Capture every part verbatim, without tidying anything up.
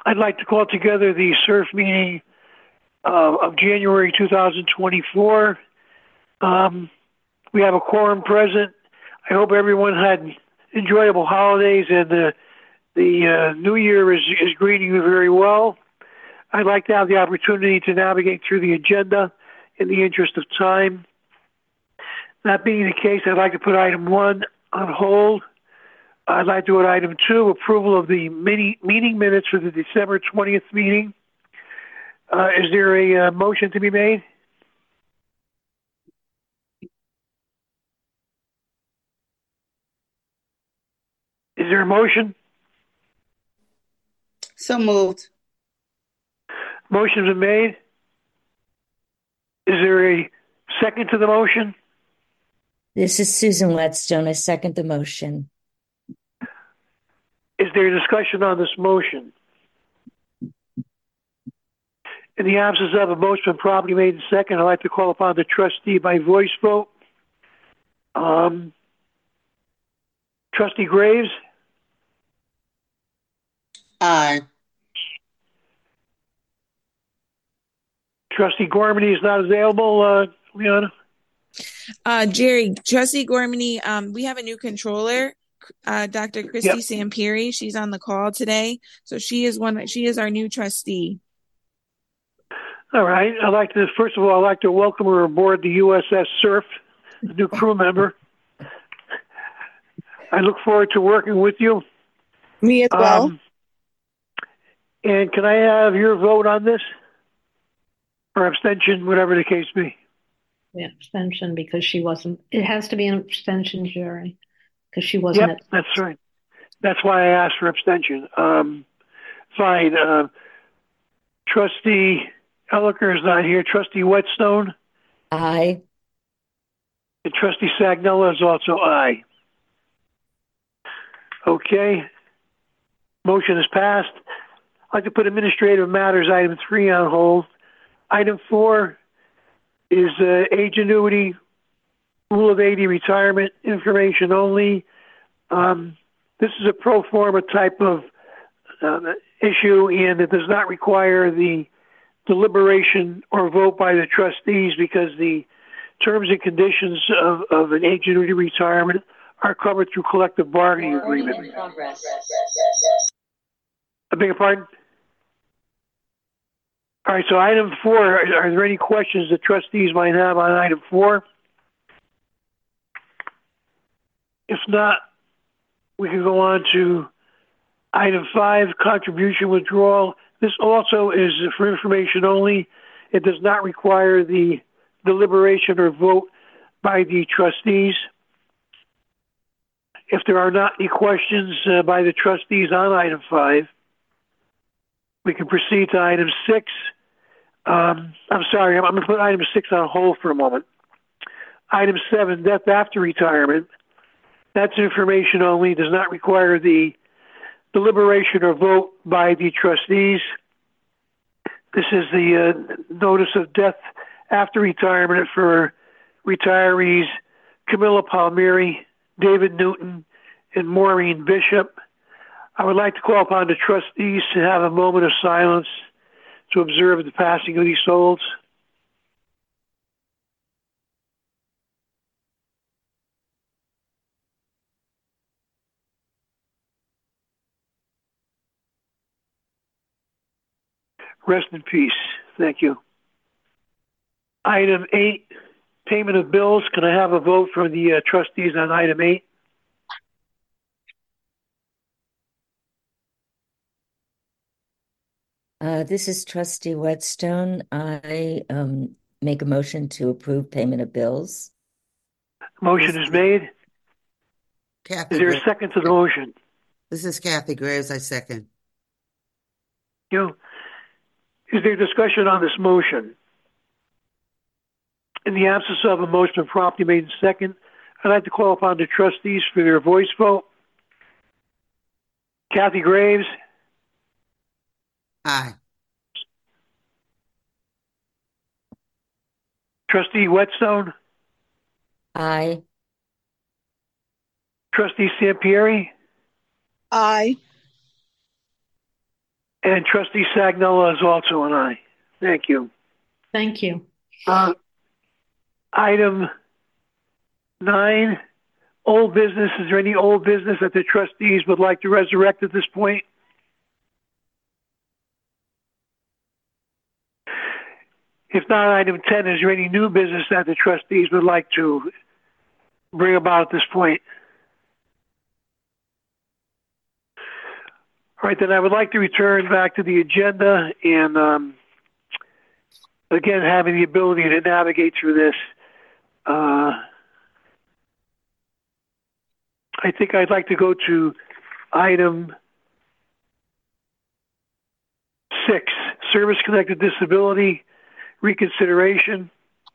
I'd like to call together the S E R F meeting uh, of January two thousand twenty-four. Um, we have a quorum present. I hope everyone had enjoyable holidays and the the uh, new year is, is greeting you very well. I'd like to have the opportunity to navigate through the agenda in the interest of time. That being the case, I'd like to put item one on hold. I'd like to do item two, approval of the mini, meeting minutes for the December twentieth meeting. Uh, is there a uh, motion to be made? Is there a motion? So moved. Motion's been made. Is there a second to the motion? This is Susan Whetstone. I second the motion. Is there a discussion on this motion? In the absence of a motion been properly made in second, I'd like to call upon the trustee by voice vote. Um, Trustee Graves? Aye. Trustee Gormany is not available, uh, Leona? Uh, Jerry, Trustee Gormany, um, we have a new controller, uh, Doctor Christy Yep. Sampieri. She's on the call today. So she is one, she is our new trustee. All right. I'd like to, first of all, I'd like to welcome her aboard the U S S S E R F, a new crew member. I look forward to working with you. Me as well. Um, and can I have your vote on this? Or abstention, whatever the case be. Yeah, abstention because she wasn't. It has to be an abstention, Jerry, because she wasn't. Yep, that's right. That's why I asked for abstention. Um, fine. Uh, Trustee Elicker is not here. Trustee Whetstone? Aye. And Trustee Sagnella is also aye. Okay. Motion is passed. I'd like to put Administrative Matters item three on hold. Item four is uh, age annuity, Rule of eighty retirement information only. Um, this is a pro forma type of uh, issue, and it does not require the deliberation or vote by the trustees because the terms and conditions of, of an age annuity retirement are covered through collective bargaining agreement. I beg your pardon? All right, so item four, are, are there any questions the trustees might have on item four? If not, we can go on to item five, contribution withdrawal. This also is for information only. It does not require the deliberation or vote by the trustees. If there are not any questions uh, by the trustees on item five, we can proceed to item six. Um, I'm sorry, I'm, I'm going to put item six on hold for a moment. Item seven, death after retirement. That's information only, does not require the deliberation or vote by the trustees. This is the uh, notice of death after retirement for retirees Camilla Palmieri, David Newton, and Maureen Bishop. I would like to call upon the trustees to have a moment of silence to observe the passing of these souls. Rest in peace. Thank you. Item eight, payment of bills. Can I have a vote from the uh, trustees on item eight? Uh, this is Trustee Whetstone. I um, make a motion to approve payment of bills. Motion is made. Kathy Is there a Graves. second to the motion? This is Kathy Graves. I second. You. Is there discussion on this motion? In the absence of a motion properly made in second, I'd like to call upon the trustees for their voice vote. Kathy Graves? Aye. Trustee Whetstone? Aye. Trustee Sampieri? Aye. And Trustee Sagnella is also an aye. Thank you. Thank you. Uh, item nine, old business. Is there any old business that the trustees would like to resurrect at this point? If not, item ten, is there any new business that the trustees would like to bring about at this point? All right, then I would like to return back to the agenda and, um, again, having the ability to navigate through this. Uh, I think I'd like to go to item six, service-connected disability reconsideration.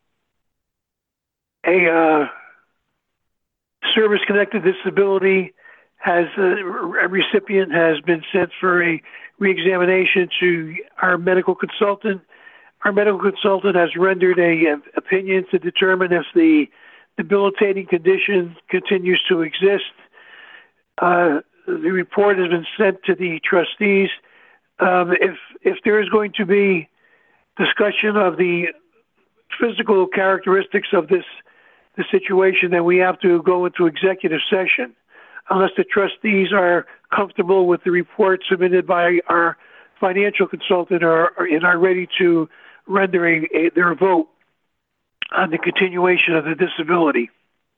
A uh, service-connected disability has uh, a recipient has been sent for a reexamination to our medical consultant. Our medical consultant has rendered a, a opinion to determine if the debilitating condition continues to exist. Uh, the report has been sent to the trustees. Um, if if there is going to be discussion of the physical characteristics of this the situation, then we have to go into executive session, unless the trustees are comfortable with the report submitted by our financial consultant or, or and are ready to render a, a, their vote on the continuation of the disability.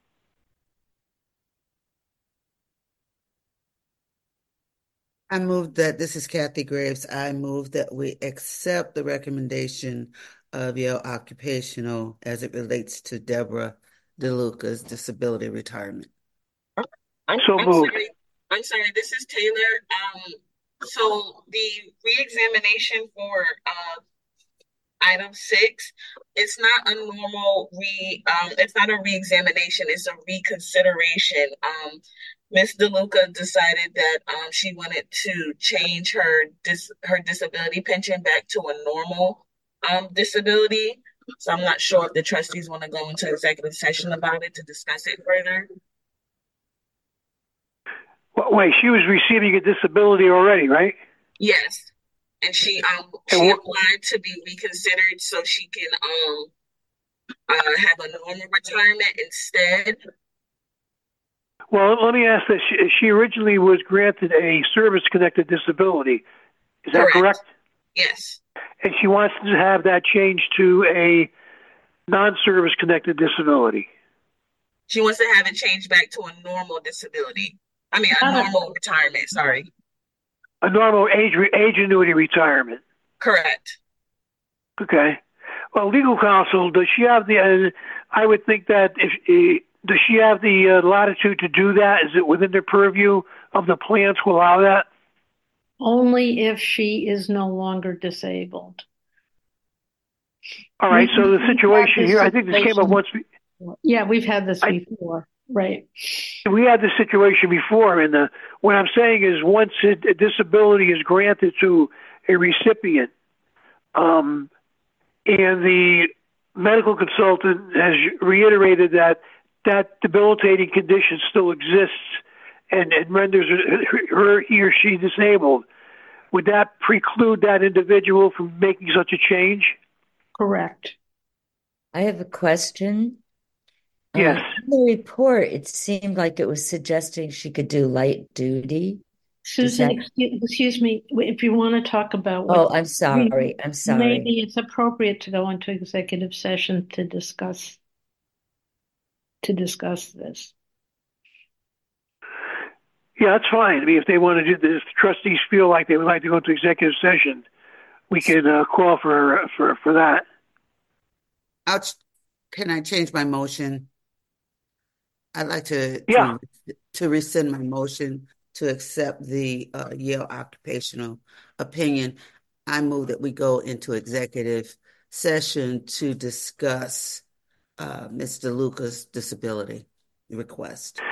I move that, this is Kathy Graves, I move that we accept the recommendation of Yale Occupational as it relates to Deborah DeLuca's disability retirement. I'm, So I'm moved. sorry. I'm sorry. This is Taylor. Um, so the reexamination for uh, item six, it's not a normal re. Um, it's not a reexamination. It's a reconsideration. Um, Miss DeLuca decided that um, she wanted to change her dis- her disability pension back to a normal um, disability. So I'm not sure if the trustees want to go into executive session about it to discuss it further. Well, wait, she was receiving a disability already, right? Yes, and she um And she what- applied to be reconsidered so she can um uh have a normal retirement instead. Well, let me ask this. She, she originally was granted a service-connected disability. Is that Correct. correct? Yes, And she wants to have that changed to a non-service connected disability. she wants to have it changed back to a normal disability. I mean, a Uh, normal retirement. Sorry. A normal age age annuity retirement. Correct. Okay. Well, legal counsel, does she have the? Uh, I would think that if uh, does she have the uh, latitude to do that? Is it within the purview of the plan to allow that? Only if she is no longer disabled. All right. We- So the we've had situation this here, I think this came up situation- once. Yeah, we've had this I- before, right? We had this situation before, and uh, what I'm saying is, once a, a disability is granted to a recipient, um, and the medical consultant has reiterated that that debilitating condition still exists and, and renders her, he or she disabled, would that preclude that individual from making such a change? Correct. I have a question. Yes. Uh, in the report, it seemed like it was suggesting she could do light duty. Susan, that- excuse, excuse me, if you want to talk about what Oh, I'm sorry. I'm sorry. maybe it's appropriate to go into executive session to discuss to discuss this. Yeah, that's fine. I mean, if they want to do this, if the trustees feel like they would like to go into executive session, we can uh, call for for for that. I'll, ch- can I change my motion? I'd like to, Yeah. to, to rescind my motion to accept the uh, Yale occupational opinion. I move that we go into executive session to discuss uh, Miz DeLuca's disability request.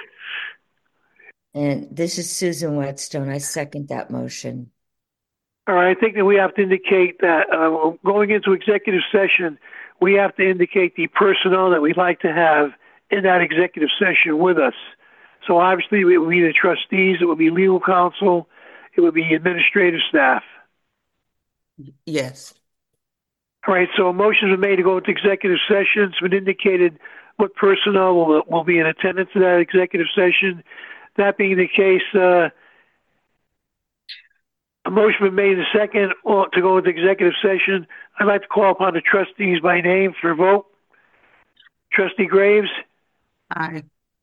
And this is Susan Whetstone. I second that motion. All right. I think that we have to indicate that uh, going into executive session, we have to indicate the personnel that we'd like to have in that executive session with us. So obviously, it would be the trustees, it would be legal counsel, it would be administrative staff. Yes. All right, so a motion was made to go into executive session. It's been indicated what personnel will, will be in attendance at that executive session. That being the case, uh, a motion was made in a second or to go into executive session. I'd like to call upon the trustees by name for a vote. Trustee Graves, Aye.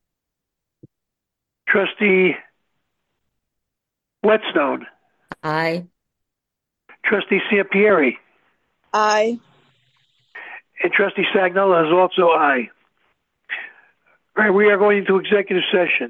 Trustee Whetstone, Aye. Trustee Sampieri, Aye. and Trustee Sagnella is also aye. All right, we are going into executive session.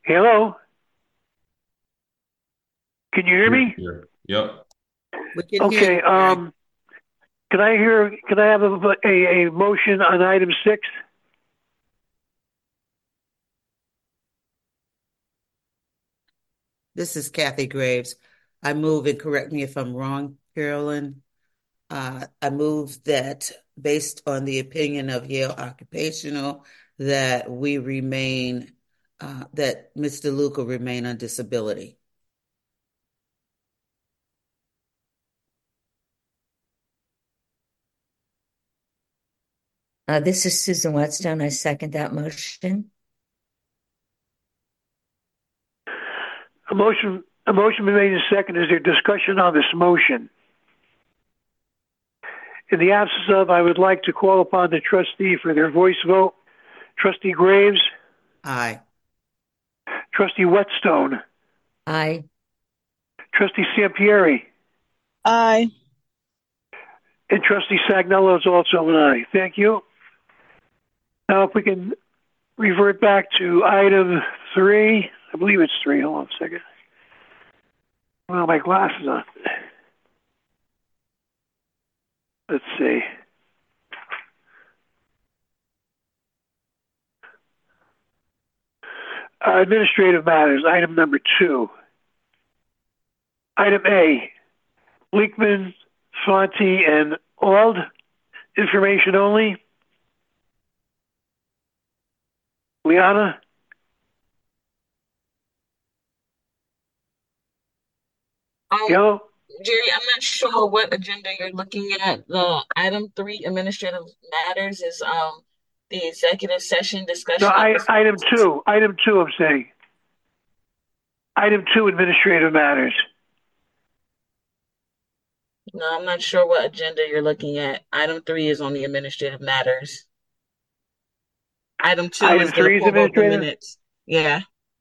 Hello? Can you hear me? Here. Yep. We can hear Okay, you, Jerry. um, can I hear, can I have a, a, a motion on item six? This is Kathy Graves. I move, and correct me if I'm wrong, Carolyn. Uh, I move that based on the opinion of Yale Occupational, that we remain, uh, that Mister Luca remain on disability. Uh, this is Susan Whetstone. I second that motion. A motion, a motion been made in second. Is there discussion on this motion? In the absence of, I would like to call upon the trustee for their voice vote. Trustee Graves, Aye. Trustee Whetstone, Aye. Trustee Sampieri, Aye. and Trustee Sagnello is also an aye. Thank you. Now, if we can revert back to item three, I believe it's three. Hold on a second. Well, my glasses on. Let's see. Uh, administrative matters, item number two. Item A, Leekman, Fonte, and Ald, information only. Liana? Um, Yo? Jerry, I'm not sure what agenda you're looking at. The item three, administrative matters, is um the executive session No, discussion I, of the. item two. Item two, I'm saying. Item two, administrative matters. No, I'm not sure what agenda you're looking at. Item three is on the administrative matters. Item two Item is the three is approval of the administrative? minutes. Yeah.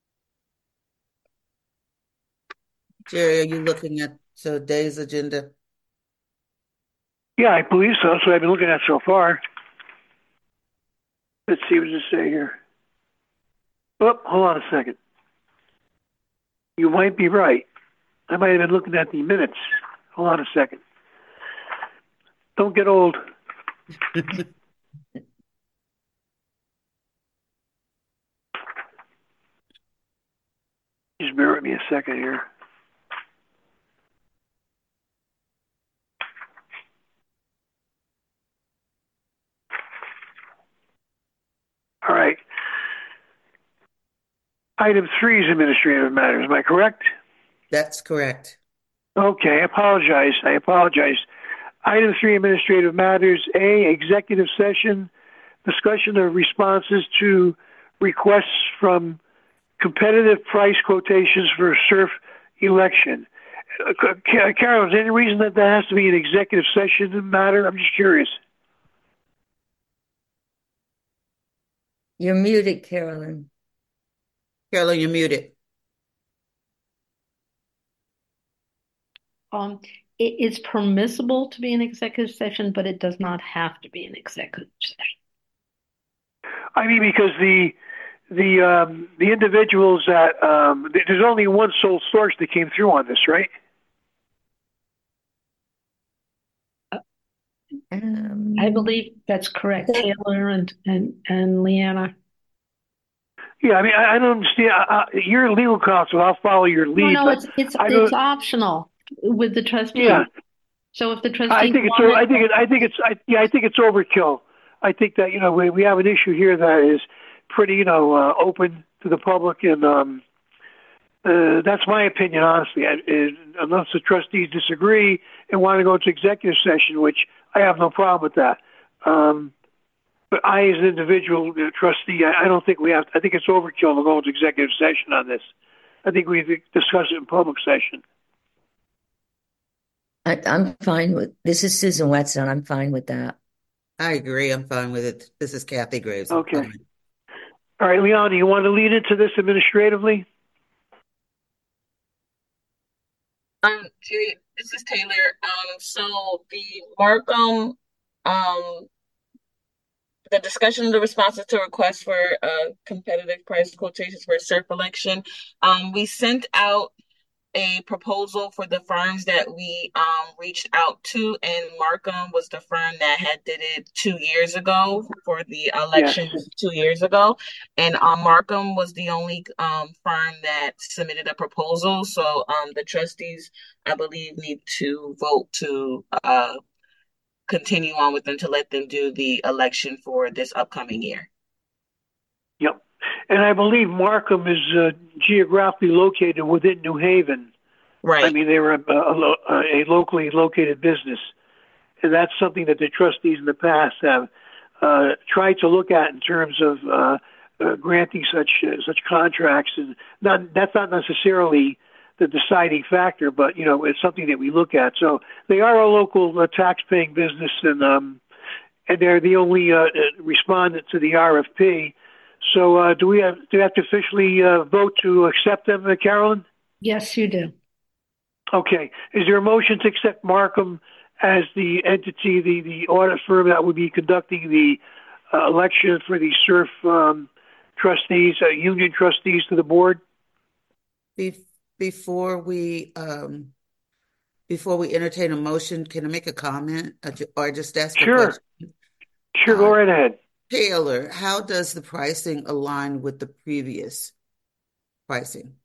Jerry, are you looking at today's agenda? Yeah, I believe so. That's what I've been looking at so far. Let's see what does it say here. Oh, hold on a second. You might be right. I might have been looking at the minutes. Hold on a second. Don't get old. Just bear with me a second here. All right. Item three is administrative matters. Am I correct? That's correct. Okay, I apologize. I apologize. Item three, administrative matters. A, executive session, discussion of responses to requests from competitive price quotations for a SURF election. Uh, Carol, is there any reason that that has to be an executive session matter? I'm just curious. You're muted, Carolyn. Carolyn, you're muted. Um, it is permissible to be an executive session, but it does not have to be an executive session. I mean, because the the um, the individuals that um, there's only one sole source that came through on this, right? Um, I believe that's correct, Taylor and and and Leanna. Yeah, I mean, I, I don't understand. I, I, you're a legal counsel. I'll follow your lead. No, no, but it's it's I it's don't- optional with the trustee. Yeah. So if the trustee, I think it's. I think it. I think it's. I, yeah, I think it's overkill. I think that you know we we have an issue here that is pretty you know uh, open to the public, and um, uh, that's my opinion, honestly. I, is, unless the trustees disagree and want to go to executive session, which I have no problem with that. Um, but I, as an individual uh, trustee, I, I don't think we have. I think it's overkill to go into executive session on this. I think we discuss it in public session. I, I'm fine with this. Is Susan Whetstone. I'm fine with that. I agree. I'm fine with it. This is Kathy Graves. I'm Okay. fine. All right, Leon, do you want to lead into this administratively? Um, Jerry, this is Taylor. Um, so the Markham, um, the discussion of the responses to requests for uh, competitive price quotations for surf election. Um, we sent out a proposal for the firms that we um, reached out to, and Markham was the firm that had did it two years ago for the Yes. election two years ago. And um, Markham was the only um, firm that submitted a proposal. So um, the trustees, I believe, need to vote to uh, continue on with them to let them do the election for this upcoming year. Yep. And I believe Markham is uh, geographically located within New Haven. Right. I mean, they were a, a, a locally located business. And that's something that the trustees in the past have uh, tried to look at in terms of uh, uh, granting such uh, such contracts. And not, that's not necessarily the deciding factor, but, you know, it's something that we look at. So they are a local uh, tax-paying business, and um, and they're the only uh, respondent to the R F P. So uh, do we have do we have to officially uh, vote to accept them, uh, Carolyn? Yes, you do. Okay. Is there a motion to accept Markham as the entity, the, the audit firm that would be conducting the uh, election for the S E R F um, trustees, uh, union trustees to the board? Be- before we um, before we entertain a motion, can I make a comment or ju- or just ask a Sure. question? Sure, go Uh, right ahead. Taylor, how does the pricing align with the previous pricing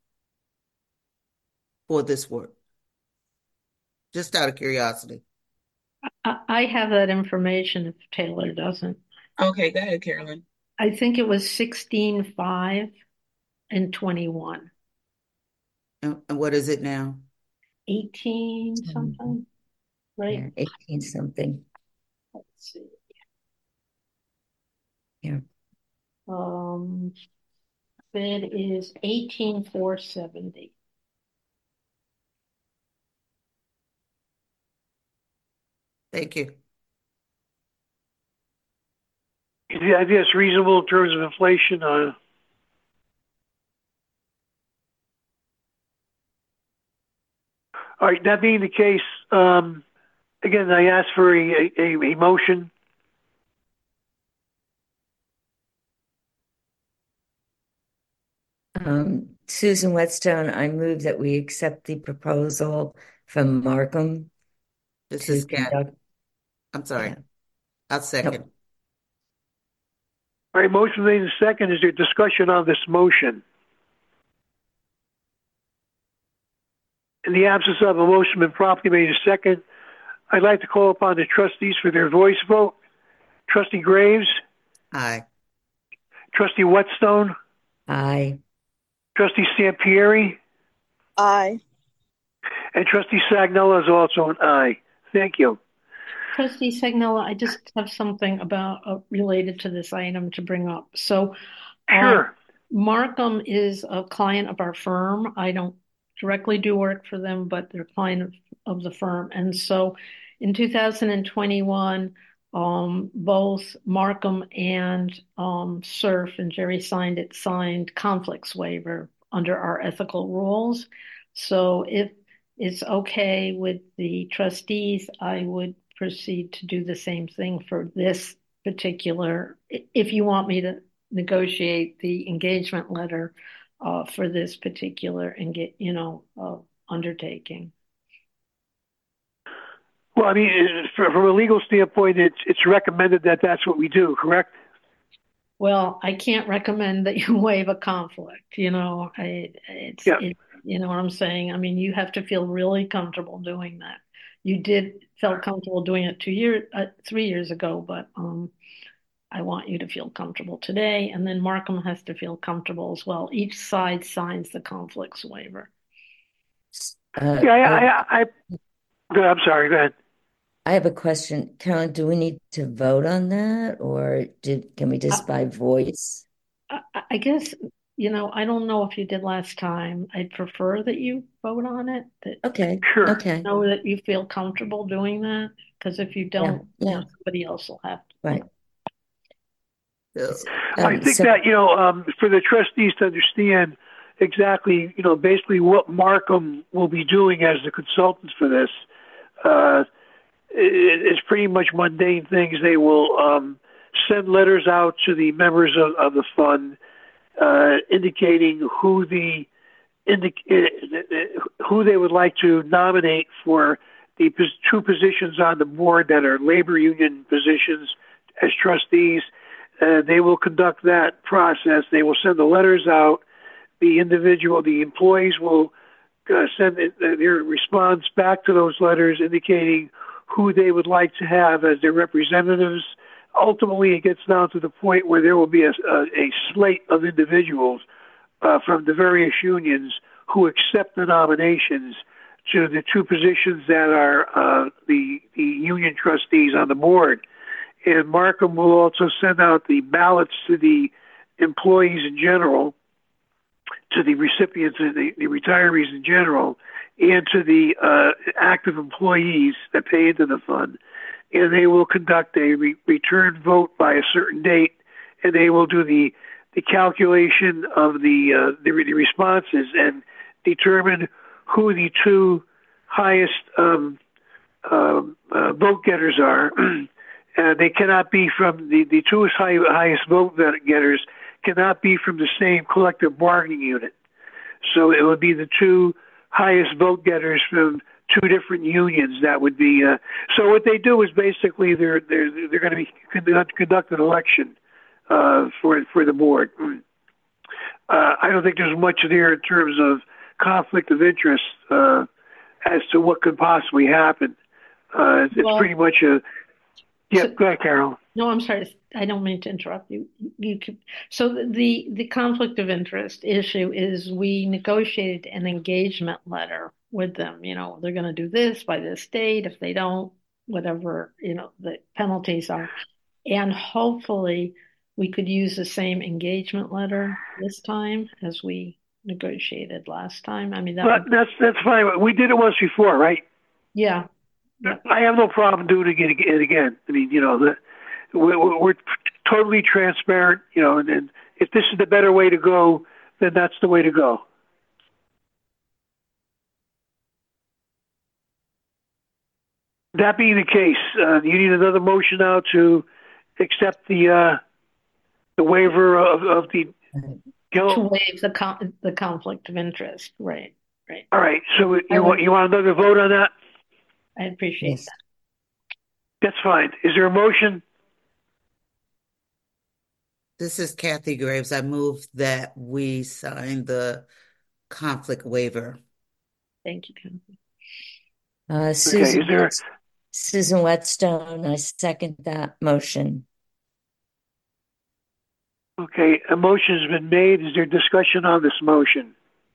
for this work? Just out of curiosity. I, I have that information if Taylor doesn't. Okay, go ahead, Carolyn. I think it was sixteen five and twenty-one. And, and what is it now? eighteen something, right? Yeah, eighteen something. Let's see. Yeah. Um, bid is eighteen four seventy. Thank you. I think it's reasonable in terms of inflation. Uh, all right, that being the case, um, again, I ask for a, a, a motion. Um, Susan Whetstone, I move that we accept the proposal from Markham This to is Kat. conduct. I'm sorry. Yeah. I'll second. Nope. All right, motion made in second. Is there discussion on this motion? In the absence of a motion been properly made in second, I'd like to call upon the trustees for their voice vote. Trustee Graves, Aye. Trustee Whetstone, Aye. Trustee Sampieri, Aye. and Trustee Sagnella is also an aye. Thank you. Trustee Sagnella, I just have something about uh, related to this item to bring up. So, uh, Sure. Markham is a client of our firm. I don't directly do work for them, but they're a client of, of the firm. And so, in two thousand twenty-one, um, both Markham and um, S E R F, and Jerry signed it, signed conflicts waiver under our ethical rules. So, if it's okay with the trustees, I would proceed to do the same thing for this particular, if you want me to negotiate the engagement letter uh, for this particular and get, you know, uh, undertaking. Well, I mean, from a legal standpoint, it's it's recommended that that's what we do, correct? Well, I can't recommend that you waive a conflict. You know, I, it's, Yeah. it, you know what I'm saying? I mean, you have to feel really comfortable doing that. You did felt comfortable doing it two years, uh, three years ago, but um, I want you to feel comfortable today. And then Markham has to feel comfortable as well. Each side signs the conflicts waiver. Uh, Yeah, I, uh, I, I, go- I'm sorry, go ahead. I have a question. Carolyn, do we need to vote on that, or did can we just by voice? I, I guess, you know, I don't know if you did last time. I'd prefer that you vote on it, that Okay. Sure. Okay. know that you feel comfortable doing that. Because if you don't, Yeah, you yeah. know, somebody else will have to. Right. So, I Um, think so, that, you know, um, for the trustees to understand exactly, you know, basically what Markham will be doing as the consultants for this, uh, it, it's pretty much mundane things. They will um, send letters out to the members of, of the fund uh, indicating who the indic- who they would like to nominate for the pos- two positions on the board that are labor union positions as trustees. Uh, they will conduct that process. They will send the letters out. The individual, the employees will uh, send their response back to those letters indicating who they would like to have as their representatives. Ultimately, it gets down to the point where there will be a, a, a slate of individuals uh, from the various unions who accept the nominations to the two positions that are uh, the, the union trustees on the board. And Markham will also send out the ballots to the employees in general, to the recipients and the, the retirees in general, and to the uh, active employees that pay into the fund. And they will conduct a re- return vote by a certain date, and they will do the the calculation of the, uh, the, the responses and determine who the two highest um, uh, uh, vote getters are. Uh, they cannot be from the, the two high, highest vote getters cannot be from the same collective bargaining unit. So it would be the two highest vote getters from two different unions. That would be. Uh, so what they do is basically they're they're they're going to be conduct, conduct an election uh, for for the board. Uh, I don't think there's much there in terms of conflict of interest uh, as to what could possibly happen. Uh, it's Well, pretty much a. Yeah, so, go ahead, Carol. no, I'm sorry. I don't mean to interrupt you. You could, so the the conflict of interest issue is we negotiated an engagement letter with them. You know, they're going to do this by this date. If they don't, whatever, you know, the penalties are. And hopefully we could use the same engagement letter this time as we negotiated last time. I mean, that But would, that's that's fine. We did it once before, right? yeah. Yeah. I have no problem doing it again. I mean, you know, the, we're, we're totally transparent, you know, and, and if this is the better way to go, then that's the way to go. That being the case, uh, you need another motion now to accept the uh, the waiver of, of the. You know, To waive the con- the conflict of interest, right? Right. all right. So I you would- want you want another vote on that? I appreciate Yes. that. That's fine. Is there a motion? This is Kathy Graves. I move that we sign the conflict waiver. Thank you, Kathy. Uh, Susan, is there- Susan Whetstone, I second that motion. Okay, a motion has been made. Is there discussion on this motion?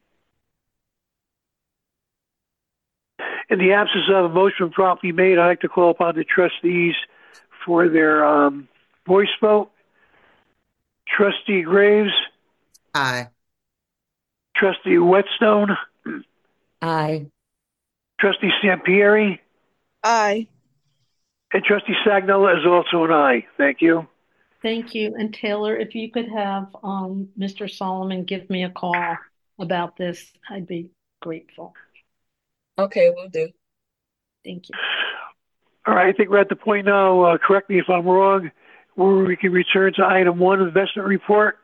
In the absence of a motion properly made, I'd like to call upon the trustees for their um, voice vote. Trustee Graves, Aye. Trustee Whetstone, Aye. Trustee Sampieri, Aye. and Trustee Sagnella is also an aye. Thank you. Thank you. And Taylor, if you could have um, Mister Solomon give me a call about this, I'd be grateful. Okay, we'll do. Thank you. All right, I think we're at the point now, uh, correct me if I'm wrong, where we can return to item one, investment report.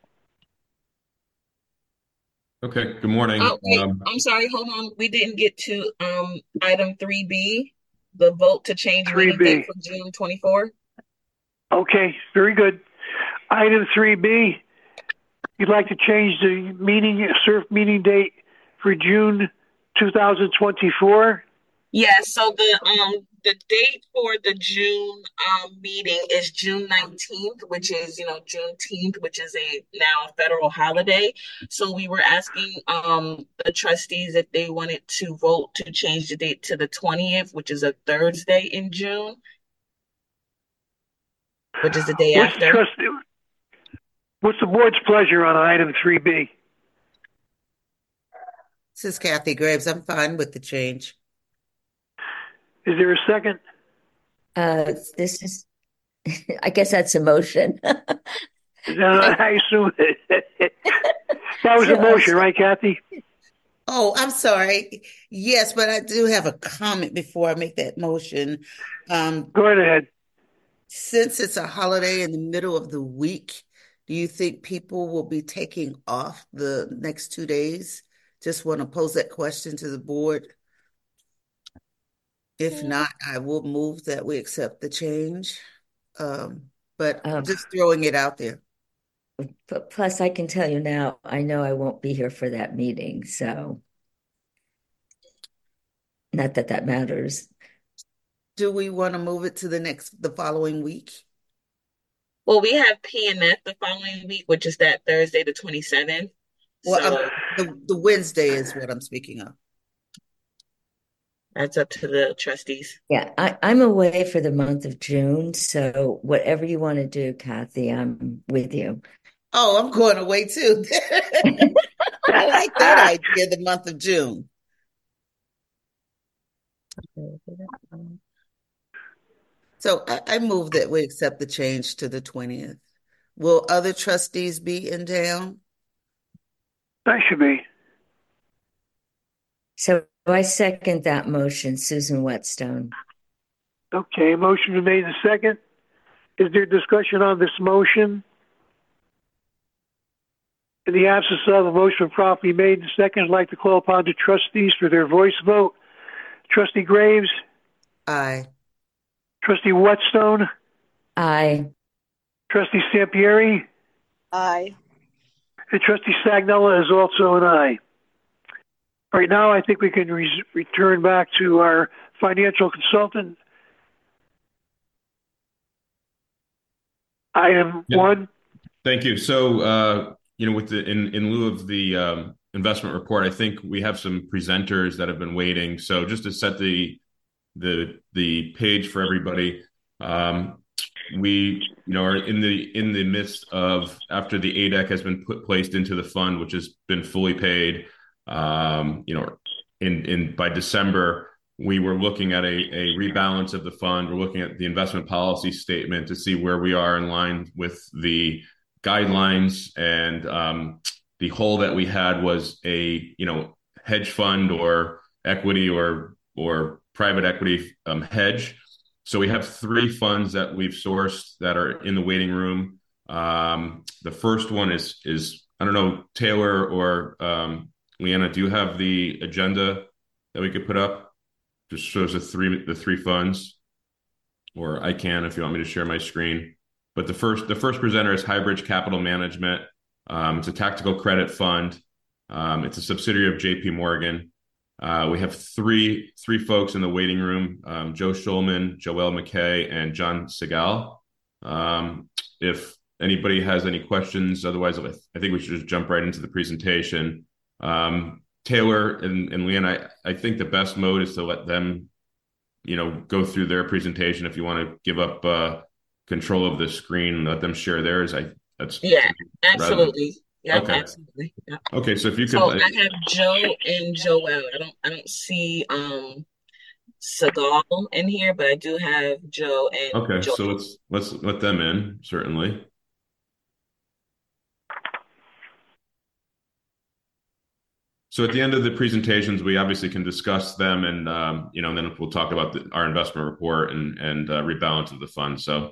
Okay, good morning. Oh, wait, Um, I'm sorry, hold on. We didn't get to um item three B, the vote to change meeting three B. date for June twenty-fourth. Okay, very good. Item three B, you'd like to change the meeting, surf meeting date for June two thousand twenty-four? Yes, so the um the date for the June um meeting is June nineteenth, which is, you know, Juneteenth, which is a now a federal holiday. So we were asking um the trustees if they wanted to vote to change the date to the twentieth, which is a Thursday in June, which is the day What's the, after. trustee, what's the board's pleasure on item three B? This is Kathy Graves. I'm fine with the change. Is there a second? Uh, this is, I guess that's a motion. No, I assume that was a motion, right, Kathy? Oh, I'm sorry. Yes, but I do have a comment before I make that motion. Um, Go right ahead. Since it's a holiday in the middle of the week, do you think people will be taking off the next two days? Just want to pose that question to the board. If not, I will move that we accept the change. Um, but Um, just throwing it out there. But plus, I can tell you now, I know I won't be here for that meeting, so not that that matters. Do we want to move it to the next, the following week? Well, we have P and F the following week, which is that Thursday, the twenty-seventh. Well, So um, the, the Wednesday is what I'm speaking of. that's up to the trustees. Yeah, I, I'm away for the month of June, so whatever you want to do, Kathy, I'm with you. Oh, I'm going away too. I like that idea, the month of June. So I, I move that we accept the change to the twentieth. Will other trustees be in town? I should be. So I second that motion, Susan Whetstone. Okay, motion been made in second. Is there discussion on this motion? In the absence of a motion properly made in second, I'd like to call upon the trustees for their voice vote. Trustee Graves, Aye. Trustee Whetstone, Aye. Trustee Sampieri, Aye. and Trustee Sagnella is also an aye. All right, now I think we can re- return back to our financial consultant. Item Yeah. one. Thank you. So, uh, you know, with the in in lieu of the um, investment report, I think we have some presenters that have been waiting. So, just to set the the the page for everybody, um, we you know are in the in the midst of, after the A D E C has been put placed into the fund, which has been fully paid. Um, you know, in in by December, we were looking at a, a rebalance of the fund. We're looking at the investment policy statement to see where we are in line with the guidelines. And um, the hole that we had was a, you know, hedge fund or equity or or private equity um, hedge. So we have three funds that we've sourced that are in the waiting room. Um, the first one is is I don't know, Taylor or um, Leanna, do you have the agenda that we could put up? Just shows the three the three funds, or I can if you want me to share my screen. But the first the first presenter is Highbridge Capital Management. Um, it's a tactical credit fund. Um, it's a subsidiary of J P Morgan. Uh, we have three three folks in the waiting room: um, Joe Schulman, Joelle McKay, and John Segal. Um, if anybody has any questions, otherwise I think we should just jump right into the presentation. Um, Taylor and, and Leanne, I, I think the best mode is to let them, you know, go through their presentation. If you want to give up uh, control of the screen and let them share theirs, I that's Yeah, absolutely. Yeah, Okay. absolutely. Yeah. Okay, so if you could, So I have Joe and Joelle. I don't I don't see um Segal in here, but I do have Joe and okay, Joe. so let's let's let them in, certainly. So at the end of the presentations, we obviously can discuss them, and um, you know, and then we'll talk about the, our investment report and and uh, rebalance of the fund. So,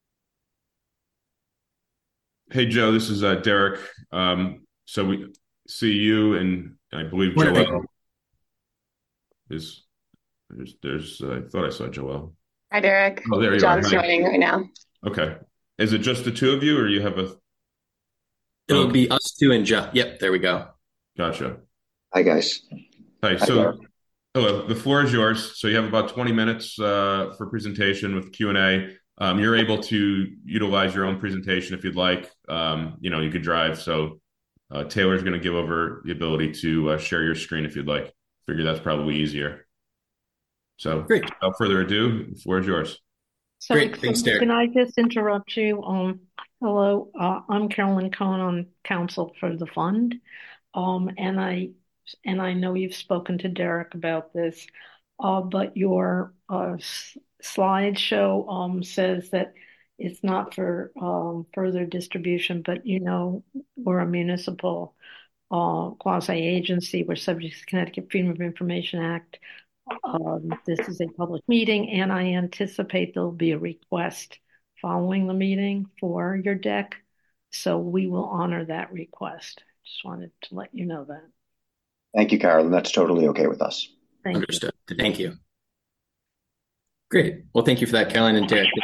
hey Joe, this is uh, Derek. Um, so we see you, and I believe Joelle is there's there's uh, I thought I saw Joelle. Hi, Derek. Oh, there you John's are. Hi. joining right now. Okay, is it just the two of you, or you have a? It'll Okay. be us two and Joe. Yep, there we go. Gotcha. Hi, guys. Hi. Hi, So, Derek. hello. The floor is yours. So you have about twenty minutes uh, for presentation with Q and A. Um, you're able to utilize your own presentation if you'd like. Um, you know, you could drive. So uh, Taylor's going to give over the ability to uh, share your screen if you'd like. Figure that's probably easier. So, Great. without further ado, the floor is yours. So, Great. Thanks, so Derek. can I just interrupt you? Um, hello, uh, I'm Carolyn Cohen on council for the fund. Um, and I and I know you've spoken to Derek about this, uh, but your uh, s- slideshow um, says that it's not for um, further distribution, but you know, we're a municipal uh, quasi-agency. We're subject to the Connecticut Freedom of Information Act. Um, this is a public meeting, and I anticipate there'll be a request following the meeting for your deck. So we will honor that request. Just wanted to let you know that. Thank you, Carolyn. That's totally okay with us. Thank Understood. You. Thank you. Great. Well, thank you for that, Carolyn and Derek.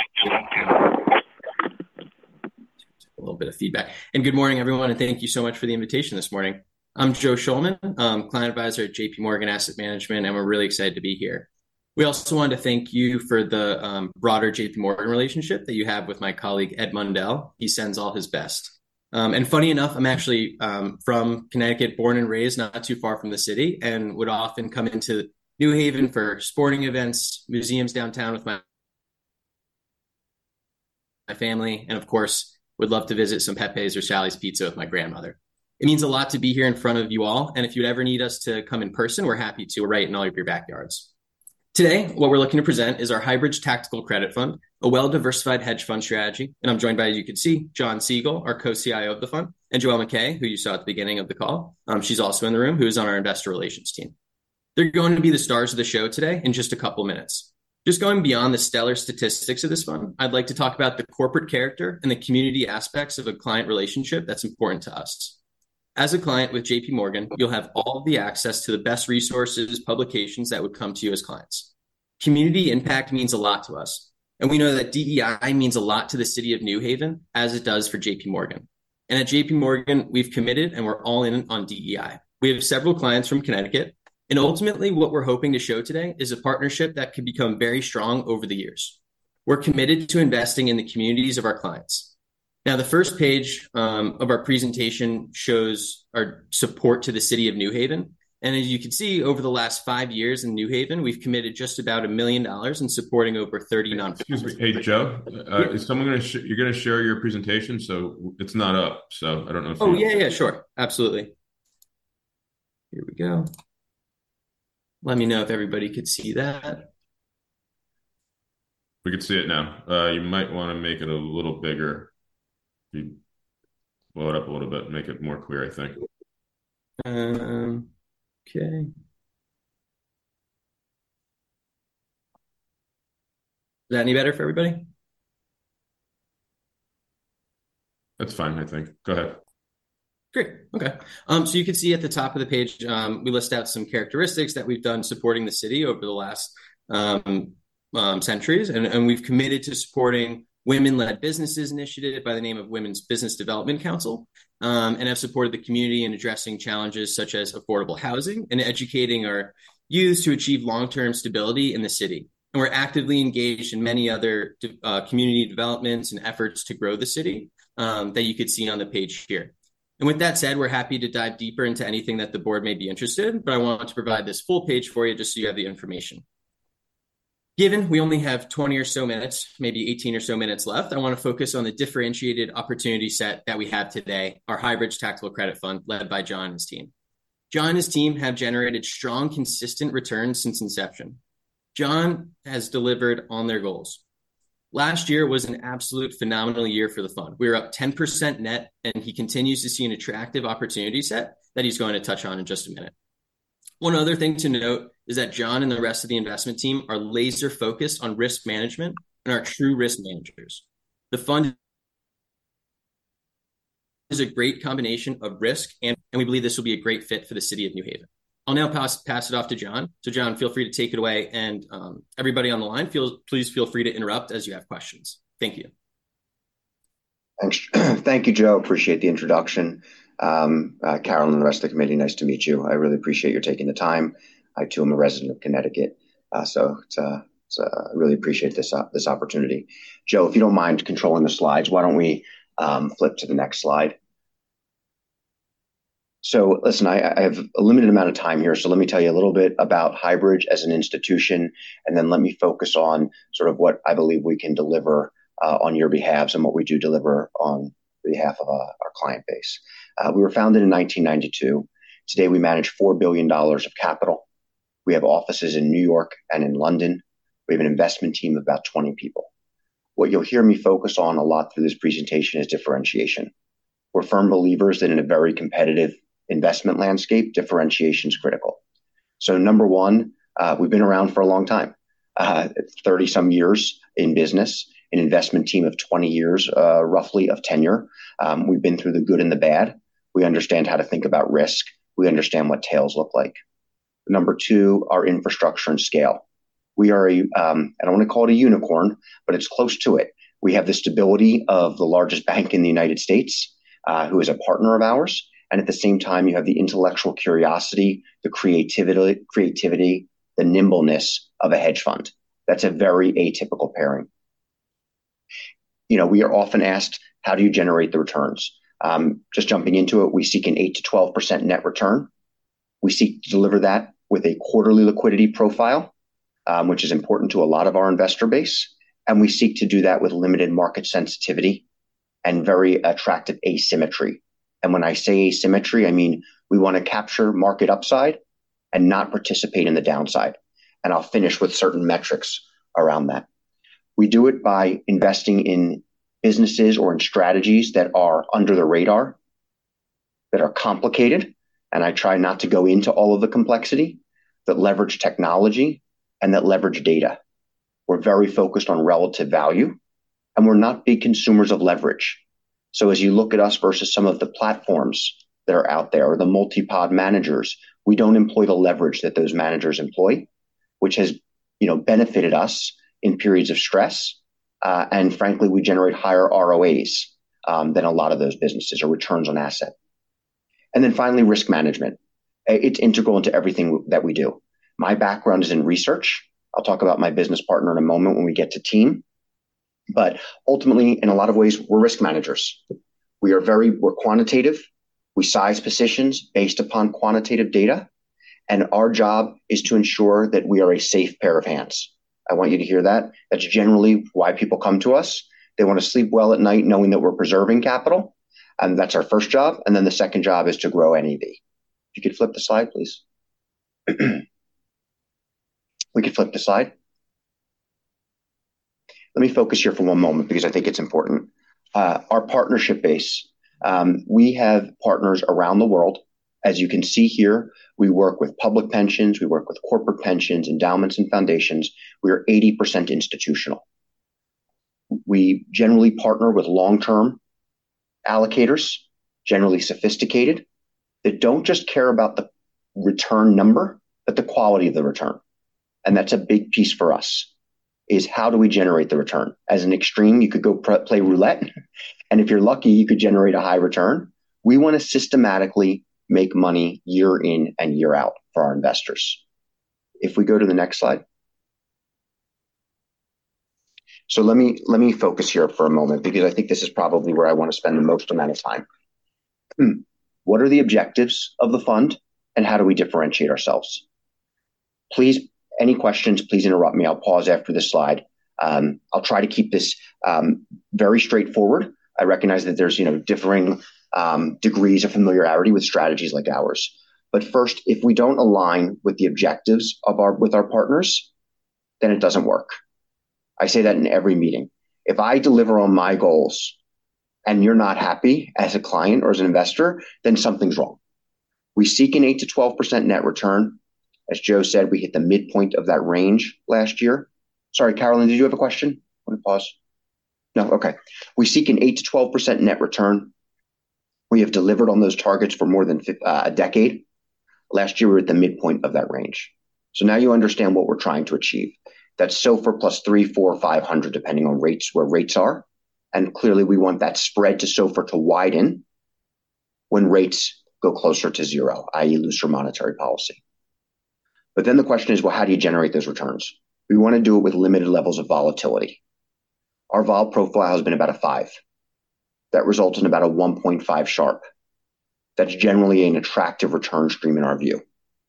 A little bit of feedback. And good morning, everyone, and thank you so much for the invitation this morning. I'm Joe Schulman, um, client advisor at J P Morgan Asset Management, and we're really excited to be here. We also want to thank you for the um, broader J P Morgan relationship that you have with my colleague, Ed Mundell. He sends all his best. Um, and funny enough, I'm actually um, from Connecticut, born and raised not too far from the city, and would often come into New Haven for sporting events, museums downtown with my, my family, and of course, would love to visit some Pepe's or Sally's Pizza with my grandmother. It means a lot to be here in front of you all, and if you'd ever need us to come in person, we're happy to. We're right in all of your backyards. Today, what we're looking to present is our Highbridge Tactical Credit Fund, a well-diversified hedge fund strategy. And I'm joined by, as you can see, John Siegel, our co-C I O of the fund, and Joelle McKay, who you saw at the beginning of the call. Um, she's also in the room, who is on our investor relations team. They're going to be the stars of the show today in just a couple minutes. Just going beyond the stellar statistics of this fund, I'd like to talk about the corporate character and the community aspects of a client relationship that's important to us. As a client with J P Morgan, you'll have all of the access to the best resources, publications that would come to you as clients. Community impact means a lot to us, and we know that D E I means a lot to the city of New Haven, as it does for J P Morgan. And at J P Morgan, we've committed and we're all in on D E I. We have several clients from Connecticut, and ultimately what we're hoping to show today is a partnership that could become very strong over the years. We're committed to investing in the communities of our clients. Now, the first page um, of our presentation shows our support to the city of New Haven. And as you can see, over the last five years in New Haven, we've committed just about a million dollars in supporting over thirty nonprofits. Excuse me, hey Joe, uh, is someone going to sh- you're going to share your presentation? So it's not up. So I don't know. If oh you- yeah, yeah, sure, absolutely. Here we go. Let me know if everybody could see that. We could see it now. Uh, you might want to make it a little bigger. You blow it up a little bit, make it more clear, I think. Um, okay. Is that any better for everybody? That's fine, I think. Go ahead. Great. Okay. Um, so you can see at the top of the page, um, we list out some characteristics that we've done supporting the city over the last um, um, centuries, and, and we've committed to supporting Women-Led Businesses Initiative by the name of Women's Business Development Council, um, and have supported the community in addressing challenges such as affordable housing and educating our youth to achieve long-term stability in the city. And we're actively engaged in many other uh, community developments and efforts to grow the city um, that you could see on the page here. And with that said, we're happy to dive deeper into anything that the board may be interested in, but I want to provide this full page for you just so you have the information. Given we only have twenty or so minutes, maybe eighteen or so minutes left, I want to focus on the differentiated opportunity set that we have today, our Highbridge Tactical Credit Fund led by John and his team. John and his team have generated strong, consistent returns since inception. John has delivered on their goals. Last year was an absolute phenomenal year for the fund. We were up ten percent net, and he continues to see an attractive opportunity set that he's going to touch on in just a minute. One other thing to note is that John and the rest of the investment team are laser focused on risk management and are true risk managers. The fund is a great combination of risk, and, and we believe this will be a great fit for the city of New Haven. I'll now pass, pass it off to John. So John, feel free to take it away, and um, everybody on the line, feel, please feel free to interrupt as you have questions. Thank you. Thanks. Thank you, Joe. Appreciate the introduction. Um, uh, Carolyn and the rest of the committee, nice to meet you. I really appreciate your taking the time. I, too, am a resident of Connecticut, uh, so it's, uh, it's, uh, I really appreciate this uh, this opportunity. Joe, if you don't mind controlling the slides, why don't we um, flip to the next slide? So listen, I, I have a limited amount of time here, so let me tell you a little bit about Highbridge as an institution, and then let me focus on sort of what I believe we can deliver uh, on your behalves and what we do deliver on behalf of uh, our client base. Uh, we were founded in nineteen ninety-two. Today, we manage four billion dollars of capital. We have offices in New York and in London. We have an investment team of about twenty people. What you'll hear me focus on a lot through this presentation is differentiation. We're firm believers that in a very competitive investment landscape, differentiation is critical. So number one, uh, we've been around for a long time, uh, thirty some years in business. an investment team of twenty years, uh, roughly, of tenure. Um, we've been through the good and the bad. We understand how to think about risk. We understand what tails look like. Number two, our infrastructure and scale. We are a, um, I don't want to call it a unicorn, but it's close to it. We have the stability of the largest bank in the United States, uh, who is a partner of ours. And at the same time, you have the intellectual curiosity, the creativity, creativity, the nimbleness of a hedge fund. That's a very atypical pairing. You know, we are often asked, how do you generate the returns? Um, just jumping into it, we seek an eight to twelve percent net return. We seek to deliver that with a quarterly liquidity profile, um, which is important to a lot of our investor base. And we seek to do that with limited market sensitivity and very attractive asymmetry. And when I say asymmetry, I mean we want to capture market upside and not participate in the downside. And I'll finish with certain metrics around that. We do it by investing in businesses or in strategies that are under the radar, that are complicated, and I try not to go into all of the complexity, that leverage technology and that leverage data. We're very focused on relative value, and we're not big consumers of leverage. So as you look at us versus some of the platforms that are out there or the multi-pod managers, we don't employ the leverage that those managers employ, which has, you know, benefited us in periods of stress. Uh, and frankly, we generate higher R O As um, than a lot of those businesses, or returns on asset. And then finally, risk management. It's integral into everything that we do. My background is in research. I'll talk about my business partner in a moment when we get to team. But ultimately, in a lot of ways, we're risk managers. We are very, we're quantitative. We size positions based upon quantitative data. And our job is to ensure that we are a safe pair of hands. I want you to hear that. That's generally why people come to us. They want to sleep well at night knowing that we're preserving capital. And that's our first job. And then the second job is to grow N A V. If you could flip the slide, please. We could flip the slide. Let me focus here for one moment because I think it's important. Uh, our partnership base. Um, we have partners around the world. As you can see here, we work with public pensions, we work with corporate pensions, endowments, and foundations. We are eighty percent institutional. We generally partner with long-term allocators, generally sophisticated, that don't just care about the return number, but the quality of the return. And that's a big piece for us, is how do we generate the return? As an extreme, you could go pr- play roulette. And if you're lucky, you could generate a high return. We want to systematically make money year in and year out for our investors. If we go to the next slide. So let me let me focus here for a moment because I think this is probably where I want to spend the most amount of time. What are the objectives of the fund and how do we differentiate ourselves? Please, any questions, please interrupt me. I'll pause after this slide. Um, I'll try to keep this um, very straightforward. I recognize that there's, you know, differing um, degrees of familiarity with strategies like ours. But first, if we don't align with the objectives of our with our partners, then it doesn't work. I say that in every meeting. If I deliver on my goals and you're not happy as a client or as an investor, then something's wrong. We seek an eight to twelve percent net return. As Joe said, we hit the midpoint of that range last year. Sorry, Carolyn, did you have a question? Want to pause? No, okay. We seek an eight to twelve percent net return. We have delivered on those targets for more than uh, a decade. Last year, we were at the midpoint of that range. So now you understand what we're trying to achieve. That's SOFR plus three, four, five hundred, depending on rates, where rates are. And clearly, we want that spread to SOFR to widen when rates go closer to zero, that is looser monetary policy. But then the question is, well, how do you generate those returns? We want to do it with limited levels of volatility. Our vol profile has been about a five. That results in about a one point five Sharpe. That's generally an attractive return stream in our view.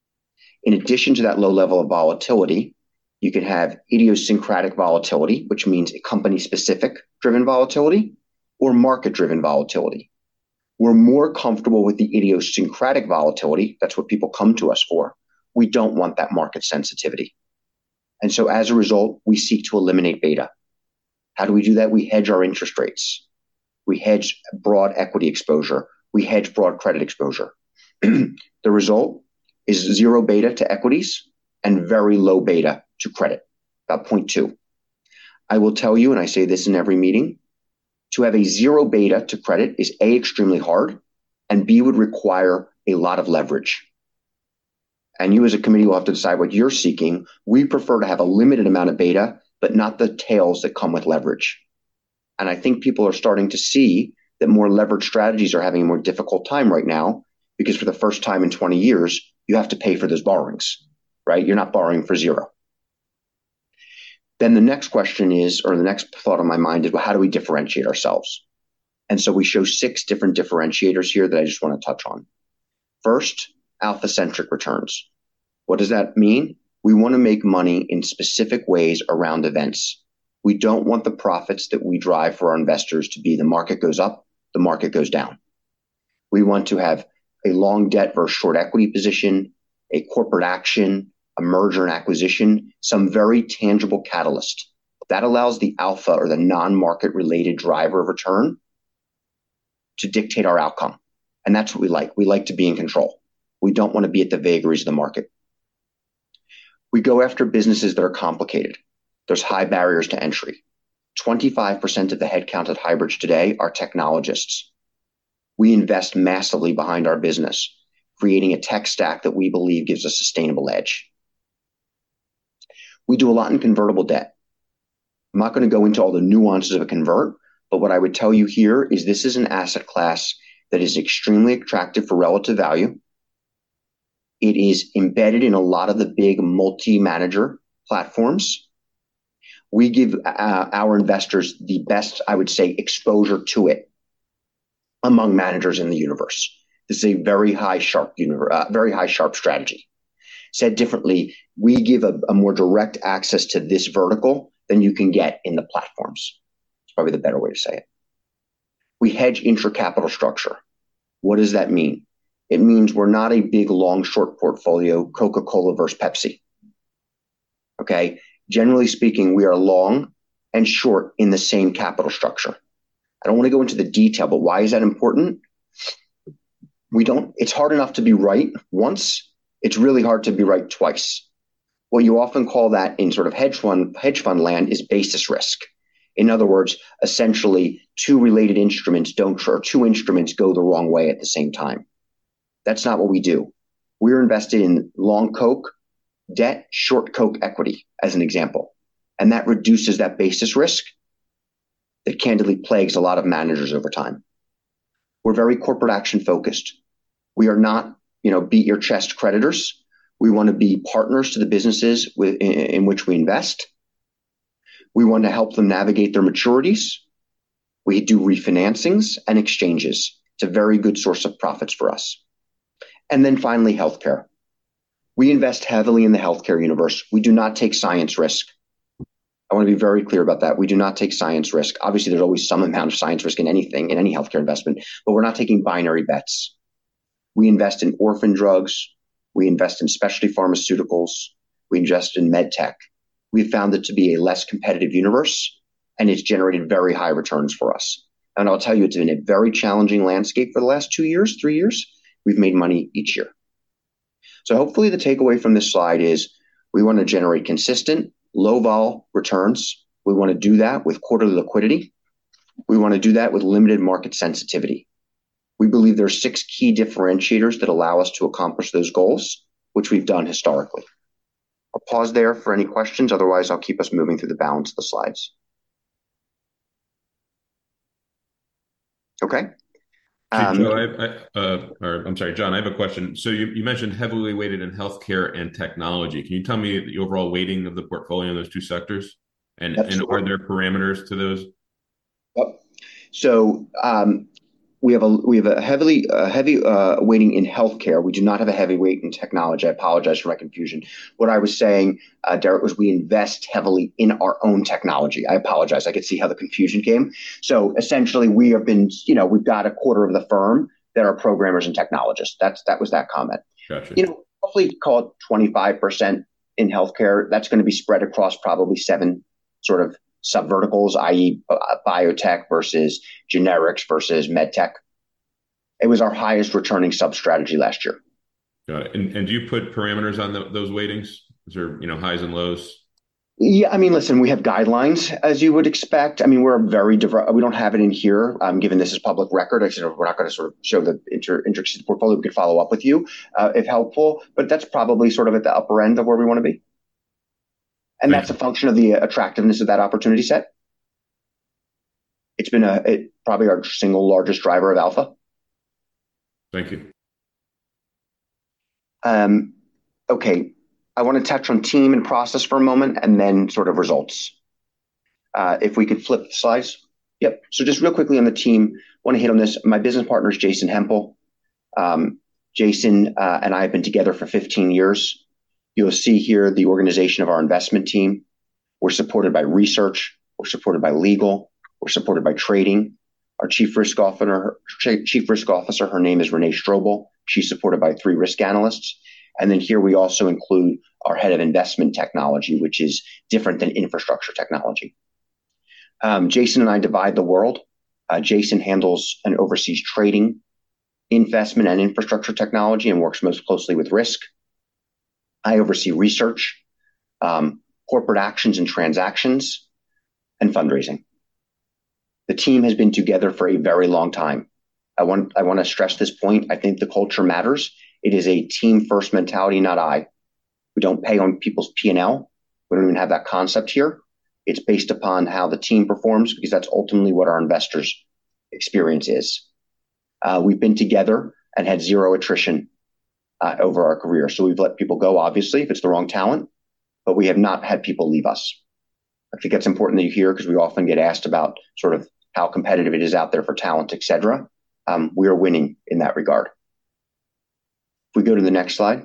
In addition to that low level of volatility, you can have idiosyncratic volatility, which means a company-specific driven volatility, or market-driven volatility. We're more comfortable with the idiosyncratic volatility. That's what people come to us for. We don't want that market sensitivity. And so as a result, we seek to eliminate beta. How do we do that? We hedge our interest rates. We hedge broad equity exposure. We hedge broad credit exposure. The result is zero beta to equities and very low beta to credit, about zero point two. I will tell you, and I say this in every meeting, to have a zero beta to credit is A, extremely hard, and B, would require a lot of leverage. And you as a committee will have to decide what you're seeking. We prefer to have a limited amount of beta, but not the tails that come with leverage. And I think people are starting to see that more leveraged strategies are having a more difficult time right now because for the first time in twenty years, you have to pay for those borrowings, right? You're not borrowing for zero. Then the next question is, or the next thought on my mind is, well, how do we differentiate ourselves? And so we show six different differentiators here that I just want to touch on. First, alpha-centric returns. What does that mean? We want to make money in specific ways around events. We don't want the profits that we drive for our investors to be the market goes up, the market goes down. We want to have a long debt versus short equity position, a corporate action, a merger and acquisition, some very tangible catalyst. That allows the alpha or the non-market related driver of return to dictate our outcome. And that's what we like. We like to be in control. We don't want to be at the vagaries of the market. We go after businesses that are complicated. There's high barriers to entry. twenty-five percent of the headcount at Highbridge today are technologists. We invest massively behind our business, creating a tech stack that we believe gives a sustainable edge. We do a lot in convertible debt. I'm not going to go into all the nuances of a convert, but what I would tell you here is this is an asset class that is extremely attractive for relative value. It is embedded in a lot of the big multi-manager platforms. We give uh, our investors the best, I would say, exposure to it among managers in the universe. This is a very high sharp, uh, very high sharp strategy. Said differently, we give a, a more direct access to this vertical than you can get in the platforms. It's probably the better way to say it. We hedge intra-capital structure. What does that mean? It means we're not a big long-short portfolio, Coca-Cola versus Pepsi. Okay? Generally speaking, we are long and short in the same capital structure. I don't want to go into the detail, but why is that important? We don't, it's hard enough to be right once. It's really hard to be right twice. What you often call that in sort of hedge fund, hedge fund land is basis risk. In other words, essentially two related instruments don't, or two instruments go the wrong way at the same time. That's not what we do. We're invested in long Coke debt, short Coke equity, as an example. And that reduces that basis risk that candidly plagues a lot of managers over time. We're very corporate action focused. We are not, you know, beat your chest creditors. We want to be partners to the businesses with, in, in which we invest. We want to help them navigate their maturities. We do refinancings and exchanges. It's a very good source of profits for us. And then finally, healthcare. We invest heavily in the healthcare universe. We do not take science risk. I want to be very clear about that. We do not take science risk. Obviously, there's always some amount of science risk in anything, in any healthcare investment, but we're not taking binary bets. We invest in orphan drugs. We invest in specialty pharmaceuticals. We invest in med tech. We've found it to be a less competitive universe, and it's generated very high returns for us. And I'll tell you, it's been a very challenging landscape for the last two years, three years. We've made money each year. So hopefully the takeaway from this slide is we want to generate consistent, low vol returns. We want to do that with quarterly liquidity. We want to do that with limited market sensitivity. We believe there are six key differentiators that allow us to accomplish those goals, which we've done historically. I'll pause there for any questions. Otherwise, I'll keep us moving through the balance of the slides. Okay. Um, Joe, I, I, uh, or I'm sorry, John, I have a question. So you, you mentioned heavily weighted in healthcare and technology. Can you tell me the overall weighting of the portfolio in those two sectors? And, and are there parameters to those? Yep. So um, we have a we have a heavily uh, heavy uh, weighting in healthcare. We do not have a heavy weight in technology. I apologize for my confusion. What I was saying, uh, Derek, was we invest heavily in our own technology. I apologize. I could see how the confusion came. So essentially, we have been, you know, we've got a quarter of the firm that are programmers and technologists. That's that was that comment. Gotcha. You know, roughly call it twenty-five percent in healthcare. That's going to be spread across probably seven sort of subverticals, that is uh, biotech versus generics versus medtech. It was our highest returning sub-strategy last year. Got it. And, and do you put parameters on the, those weightings? Is there, you know, highs and lows? Yeah, I mean, listen, we have guidelines as you would expect. I mean, we're very diverse. We don't have it in here, um, given this is public record. I said we're not going to sort of show the inter- intricacies of the portfolio. We could follow up with you uh, if helpful, but that's probably sort of at the upper end of where we want to be. And Thank that's a you. function of the attractiveness of that opportunity set. It's been a it, probably our single largest driver of alpha. Thank you. Um, okay, I want to touch on team and process for a moment, and then sort of results. Uh, if we could flip the slides. Yep. So just real quickly on the team, want to hit on this. My business partner is Jason Hempel. Um, Jason uh, and I have been together for fifteen years. You'll see here the organization of our investment team. We're supported by research. We're supported by legal. We're supported by trading. Our chief risk officer, chief risk officer, her name is Renee Strobel. She's supported by three risk analysts. And then here we also include our head of investment technology, which is different than infrastructure technology. Um, Jason and I divide the world. Uh, Jason handles and oversees trading, investment, and infrastructure technology and works most closely with risk. I oversee research, um, corporate actions and transactions, and fundraising. The team has been together for a very long time. I want I want to stress this point. I think the culture matters. It is a team first mentality, not I. We don't pay on people's P and L. We don't even have that concept here. It's based upon how the team performs because that's ultimately what our investors' experience is. Uh, we've been together and had zero attrition uh, over our career. So we've let people go, obviously, if it's the wrong talent, but we have not had people leave us. I think that's important that you hear because we often get asked about sort of how competitive it is out there for talent, et cetera. Um, we are winning in that regard. If we go to the next slide.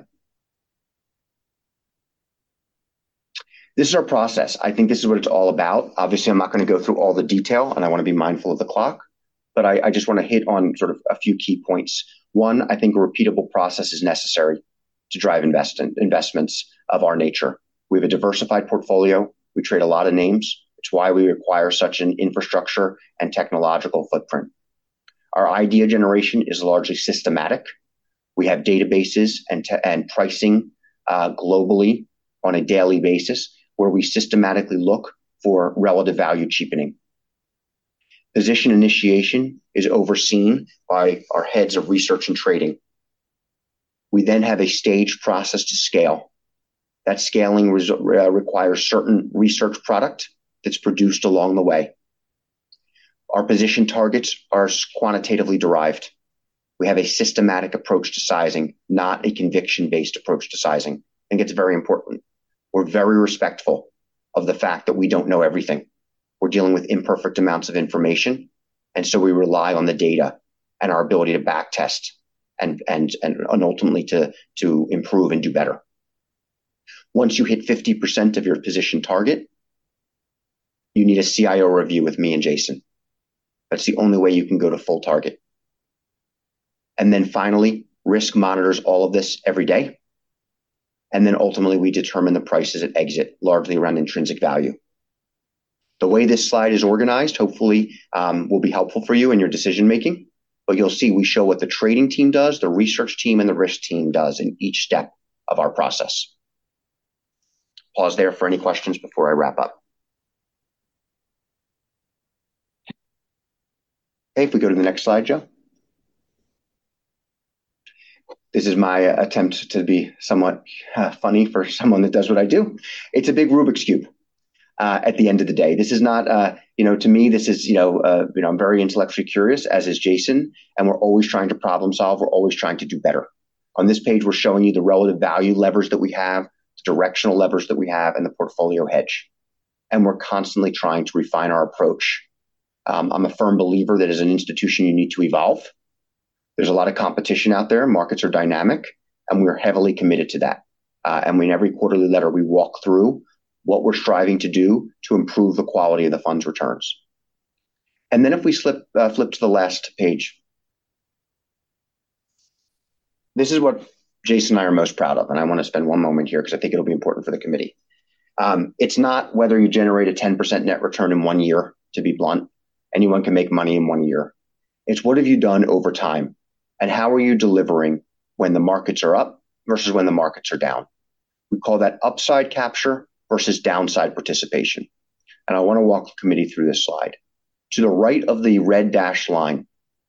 This is our process. I think this is what it's all about. Obviously, I'm not going to go through all the detail, and I want to be mindful of the clock, but I, I just want to hit on sort of a few key points. One, I think a repeatable process is necessary to drive invest in, investments of our nature. We have a diversified portfolio. We trade a lot of names. It's why we require such an infrastructure and technological footprint. Our idea generation is largely systematic. We have databases and, te- and pricing uh, globally on a daily basis, where we systematically look for relative value cheapening. Position initiation is overseen by our heads of research and trading. We then have a staged process to scale. That scaling res- uh, requires certain research product that's produced along the way. Our position targets are quantitatively derived. We have a systematic approach to sizing, not a conviction-based approach to sizing. I think it's very important. We're very respectful of the fact that we don't know everything. We're dealing with imperfect amounts of information. And so we rely on the data and our ability to back test and, and, and ultimately to, to improve and do better. Once you hit fifty percent of your position target, you need a C I O review with me and Jason. That's the only way you can go to full target. And then finally, risk monitors all of this every day. And then ultimately we determine the prices at exit, largely around intrinsic value. The way this slide is organized, hopefully um, will be helpful for you in your decision making. But you'll see we show what the trading team does, the research team, and the risk team does in each step of our process. Pause there for any questions before I wrap up. Okay, if we go to the next slide, Joe. This is my attempt to be somewhat uh, funny for someone that does what I do. It's a big Rubik's Cube uh, at the end of the day. This is not, uh, you know, to me, this is, you know, uh, you know, I'm very intellectually curious, as is Jason, and we're always trying to problem solve. We're always trying to do better. On this page, we're showing you the relative value levers that we have, the directional levers that we have, and the portfolio hedge. And we're constantly trying to refine our approach. Um, I'm a firm believer that as an institution, you need to evolve. There's a lot of competition out there. Markets are dynamic, and we're heavily committed to that. Uh, and in every quarterly letter, we walk through what we're striving to do to improve the quality of the fund's returns. And then if we slip, uh, flip to the last page, this is what Jason and I are most proud of. And I want to spend one moment here because I think it'll be important for the committee. Um, it's not whether you generate a ten percent net return in one year, to be blunt. Anyone can make money in one year. It's what have you done over time? And how are you delivering when the markets are up versus when the markets are down? We call that upside capture versus downside participation. And I want to walk the committee through this slide. To the right of the red dashed line,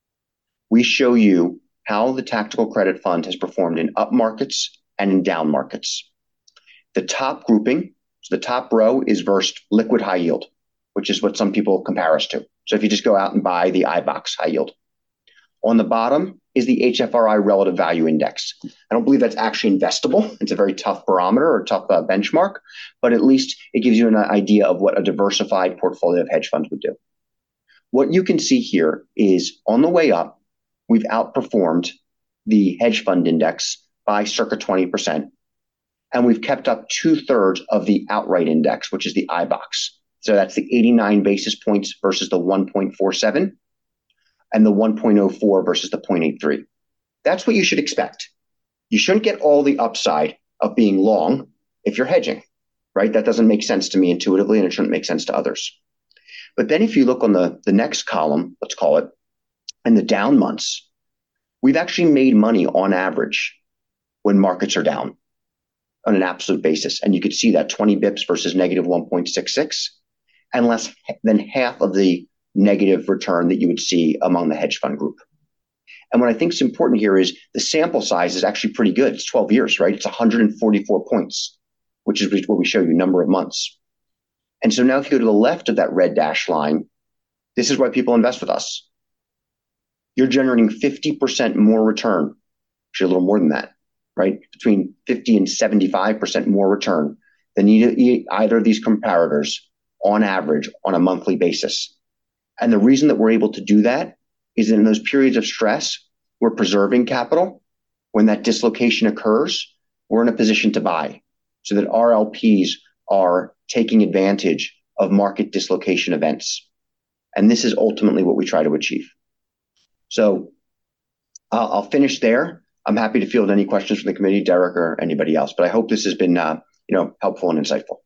we show you how the tactical credit fund has performed in up markets and in down markets. The top grouping, so the top row is versus liquid high yield, which is what some people compare us to. So if you just go out and buy the I BOX high yield. On the bottom is the H F R I Relative Value Index. I don't believe that's actually investable. It's a very tough barometer or tough uh, benchmark, but at least it gives you an idea of what a diversified portfolio of hedge funds would do. What you can see here is on the way up, we've outperformed the hedge fund index by circa twenty percent. And we've kept up two thirds of the outright index, which is the I BOX. So that's the eighty-nine basis points versus the one point four seven. And the one point oh four versus the zero point eight three. That's what you should expect. You shouldn't get all the upside of being long if you're hedging, right? That doesn't make sense to me intuitively, and it shouldn't make sense to others. But then if you look on the, the next column, let's call it, in the down months, we've actually made money on average when markets are down on an absolute basis. And you could see that twenty bips versus negative one point six six, and less than half of the negative return that you would see among the hedge fund group. And what I think is important here is the sample size is actually pretty good. It's twelve years, right? It's one hundred forty-four points, which is what we show you, number of months. And so now if you go to the left of that red dash line, this is why people invest with us. You're generating fifty percent more return, actually a little more than that, right? Between fifty and seventy-five percent more return than either of these comparators on average on a monthly basis. And the reason that we're able to do that is in those periods of stress, we're preserving capital. When that dislocation occurs, we're in a position to buy so that our L Ps are taking advantage of market dislocation events. And this is ultimately what we try to achieve. So uh, I'll finish there. I'm happy to field any questions from the committee, Derek, or anybody else, but I hope this has been uh, you know, helpful and insightful.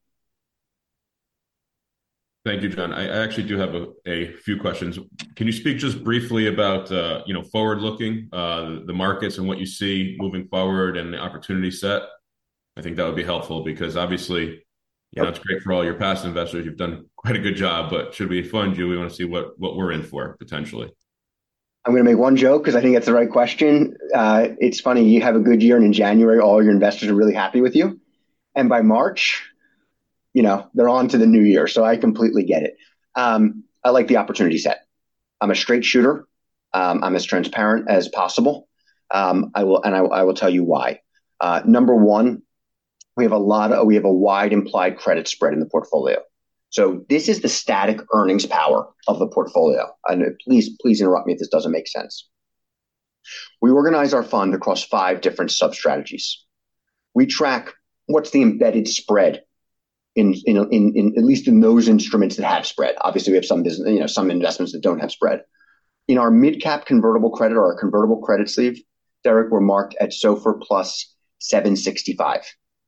Thank you, John. I actually do have a, a few questions. Can you speak just briefly about, uh, you know, forward-looking, uh, the markets and what you see moving forward and the opportunity set? I think that would be helpful because obviously, you know, it's great for all your past investors. You've done quite a good job, but should we fund you, we want to see what, what we're in for potentially. I'm going to make one joke because I think that's the right question. Uh, it's funny, you have a good year and in January, all your investors are really happy with you. And by March, you know, they're on to the new year. So I completely get it. Um, I like the opportunity set. I'm a straight shooter. Um, I'm as transparent as possible. Um, I will, and I, I will tell you why. Uh, number one, we have a lot of, we have a wide implied credit spread in the portfolio. So this is the static earnings power of the portfolio. And please, please interrupt me if this doesn't make sense. We organize our fund across five different sub-strategies. We track what's the embedded spread in, in, in, in at least in those instruments that have spread. Obviously, we have some business, you know, some investments that don't have spread. In our mid-cap convertible credit or our convertible credit sleeve, Derek, we're marked at SOFR plus seven sixty-five.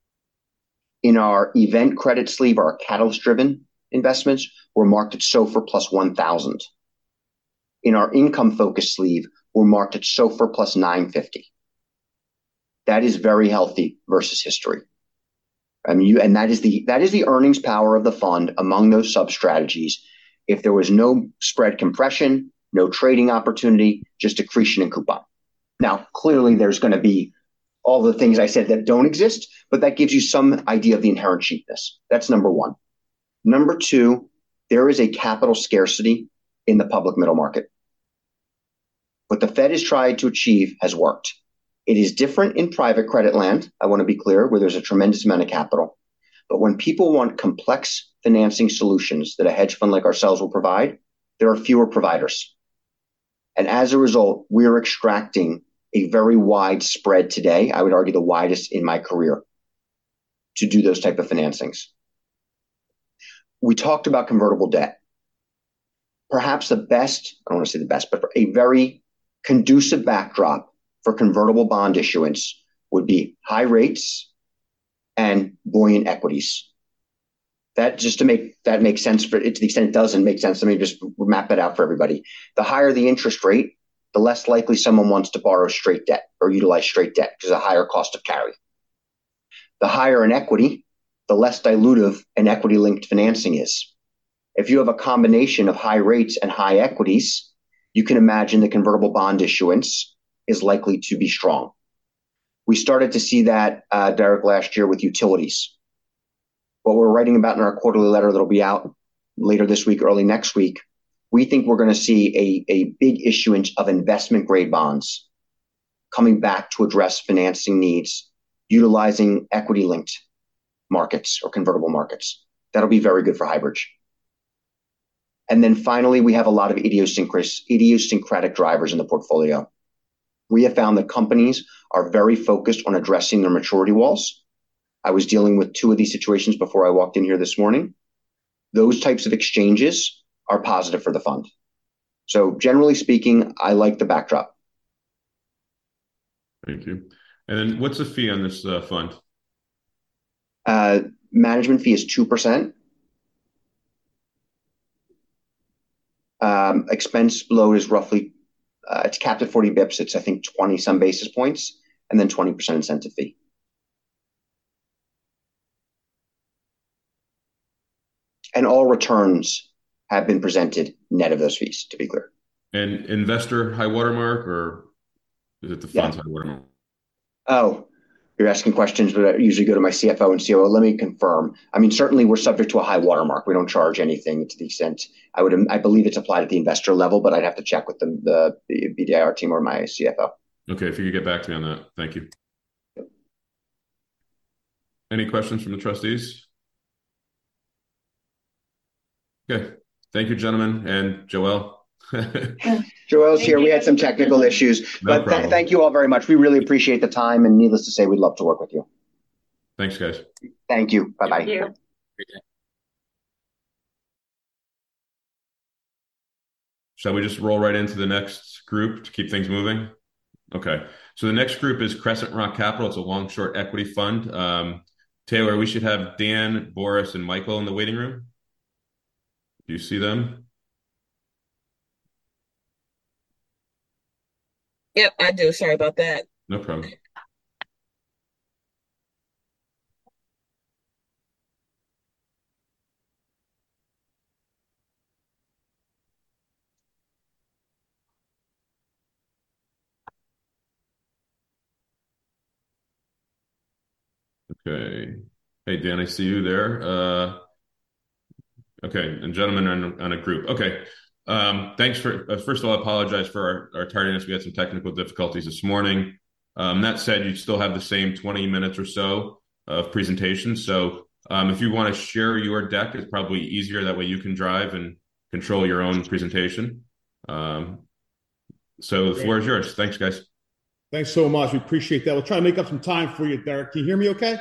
In our event credit sleeve, our catalyst-driven investments, we're marked at SOFR plus one thousand. In our income-focused sleeve, we're marked at SOFR plus nine fifty. That is very healthy versus history. I mean, you, and that is the that is the earnings power of the fund among those sub-strategies. If there was no spread compression, no trading opportunity, just accretion and coupon. Now, clearly, there's going to be all the things I said that don't exist, but that gives you some idea of the inherent cheapness. That's number one. Number two, there is a capital scarcity in the public middle market. What the Fed has tried to achieve has worked. It is different in private credit land, I want to be clear, where there's a tremendous amount of capital. But when people want complex financing solutions that a hedge fund like ourselves will provide, there are fewer providers. And as a result, we're extracting a very wide spread today, I would argue the widest in my career, to do those type of financings. We talked about convertible debt. Perhaps the best, I don't want to say the best, but for a very conducive backdrop for convertible bond issuance would be high rates and buoyant equities. That just to make that make sense for it, to the extent it doesn't make sense, let me just map it out for everybody. The higher the interest rate, the less likely someone wants to borrow straight debt or utilize straight debt because of a higher cost of carry. The higher an equity, the less dilutive an equity-linked financing is. If you have a combination of high rates and high equities, you can imagine the convertible bond issuance is likely to be strong. We started to see that, uh, Derek, last year with utilities. What we're writing about in our quarterly letter that'll be out later this week, early next week, we think we're going to see a, a big issuance of investment-grade bonds coming back to address financing needs, utilizing equity-linked markets or convertible markets. That'll be very good for Highbridge. And then finally, we have a lot of idiosyncratic drivers in the portfolio. We have found that companies are very focused on addressing their maturity walls. I was dealing with two of these situations before I walked in here this morning. Those types of exchanges are positive for the fund. So generally speaking, I like the backdrop. Thank you. And then what's the fee on this uh, fund? Uh, management fee is two percent. Um, expense load is roughly, uh, it's capped at forty bips. It's, I think, twenty some basis points, and then twenty percent incentive fee. And all returns have been presented net of those fees, to be clear. And investor high watermark, or is it the fund's Yeah. high watermark? Oh, you're asking questions, but I usually go to my C F O and C O O. Let me confirm. I mean, certainly we're subject to a high watermark. We don't charge anything to the extent I would. I believe it's applied at the investor level, but I'd have to check with the, the, the B D I R team or my C F O. Okay, if you could get back to me on that. Thank you. Any questions from the trustees? Okay. Thank you, gentlemen, and Joelle. Joelle's here. We had some technical issues, No but th- problem. thank you all very much. We really appreciate the time, and needless to say, we'd love to work with you. Thanks, guys. Thank you. Bye-bye. Great day. Shall we just roll right into the next group to keep things moving? Okay. So the next group is Crescent Rock Capital. It's a long-short equity fund. Um, Taylor, we should have Dan, Boris, and Michael in the waiting room. Do you see them? Yep, I do. Sorry about that. No problem. Okay. Hey, Dan, I see you there. Uh, okay, and gentlemen are on, on a group. Okay. Um, thanks for, uh, first of all, I apologize for our, our tardiness. We had some technical difficulties this morning. Um, that said, you still have the same twenty minutes or so of presentation. So um, if you want to share your deck, it's probably easier. That way you can drive and control your own presentation. Um, so the floor is yours. Thanks, guys. Thanks so much. We appreciate that. We'll try to make up some time for you, Derek. Can you hear me okay?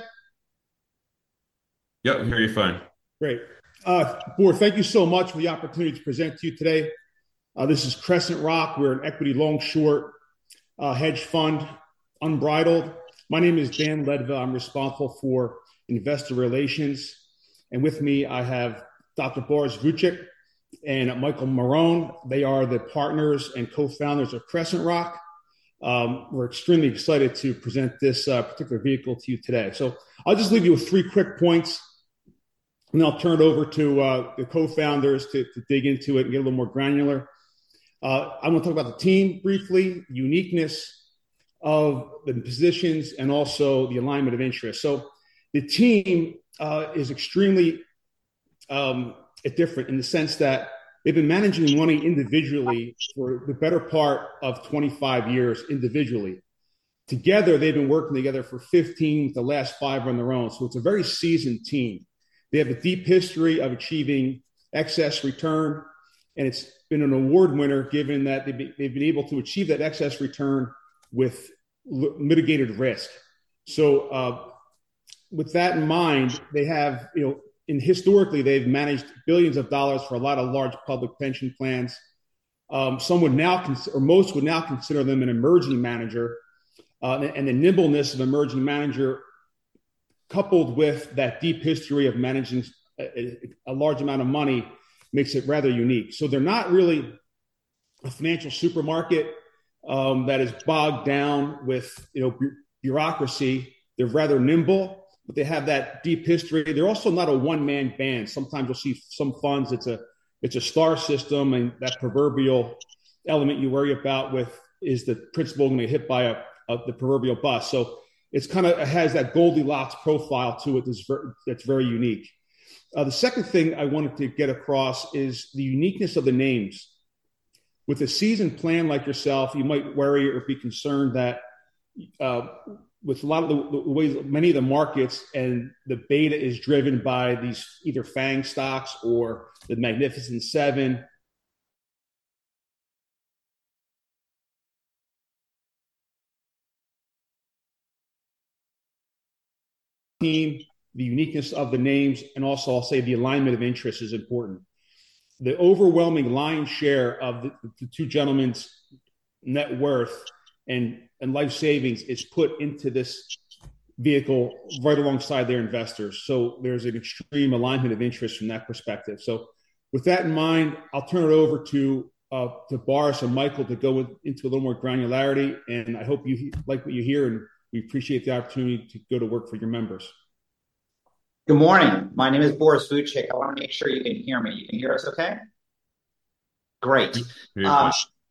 Yep, I hear you fine. Great. Uh, board, thank you so much for the opportunity to present to you today. Uh, this is Crescent Rock. We're an equity long-short uh, hedge fund, unbridled. My name is Dan Ledville. I'm responsible for investor relations. And with me, I have Doctor Boris Vucek and Michael Marone. They are the partners and co-founders of Crescent Rock. Um, we're extremely excited to present this uh, particular vehicle to you today. So I'll just leave you with three quick points, and then I'll turn it over to uh, the co-founders to, to dig into it and get a little more granular. Uh, I'm going to talk about the team briefly, uniqueness of the positions, and also the alignment of interest. So the team uh, is extremely um, different in the sense that they've been managing money individually for the better part of twenty-five years individually. Together, they've been working together for fifteen, the last five on their own. So it's a very seasoned team. They have a deep history of achieving excess return, and it's been an award winner given that they've been, they've been able to achieve that excess return with l- mitigated risk. So uh, with that in mind, they have, you know, and historically, they've managed billions of dollars for a lot of large public pension plans. Um, some would now, cons- or most would now consider them an emerging manager. Uh, and the nimbleness of emerging manager, coupled with that deep history of managing a, a large amount of money, makes it rather unique. So they're not really a financial supermarket um, that is bogged down with, you know, bu- bureaucracy. They're rather nimble. but they have that deep history. They're also not a one-man band. Sometimes you'll see some funds, it's a it's a star system, and that proverbial element you worry about with is the principal going to get hit by a, a the proverbial bus. So it's kind of it has that Goldilocks profile to it that's very, that's very unique. Uh, the second thing I wanted to get across is the uniqueness of the names. With a seasoned plan like yourself, you might worry or be concerned that uh, with a lot of the, the ways, many of the markets and the beta is driven by these either FANG stocks or the Magnificent Seven. Team, the uniqueness of the names, and also I'll say the alignment of interest is important. The overwhelming lion's share of the, the two gentlemen's net worth and, and life savings is put into this vehicle right alongside their investors. So there's an extreme alignment of interest from that perspective. So with that in mind, I'll turn it over to uh, to Boris and Michael to go with, into a little more granularity. And I hope you like what you hear, and we appreciate the opportunity to go to work for your members. Good morning. My name is Boris Vucek. I want to make sure you can hear me. You can hear us okay? Great. Um,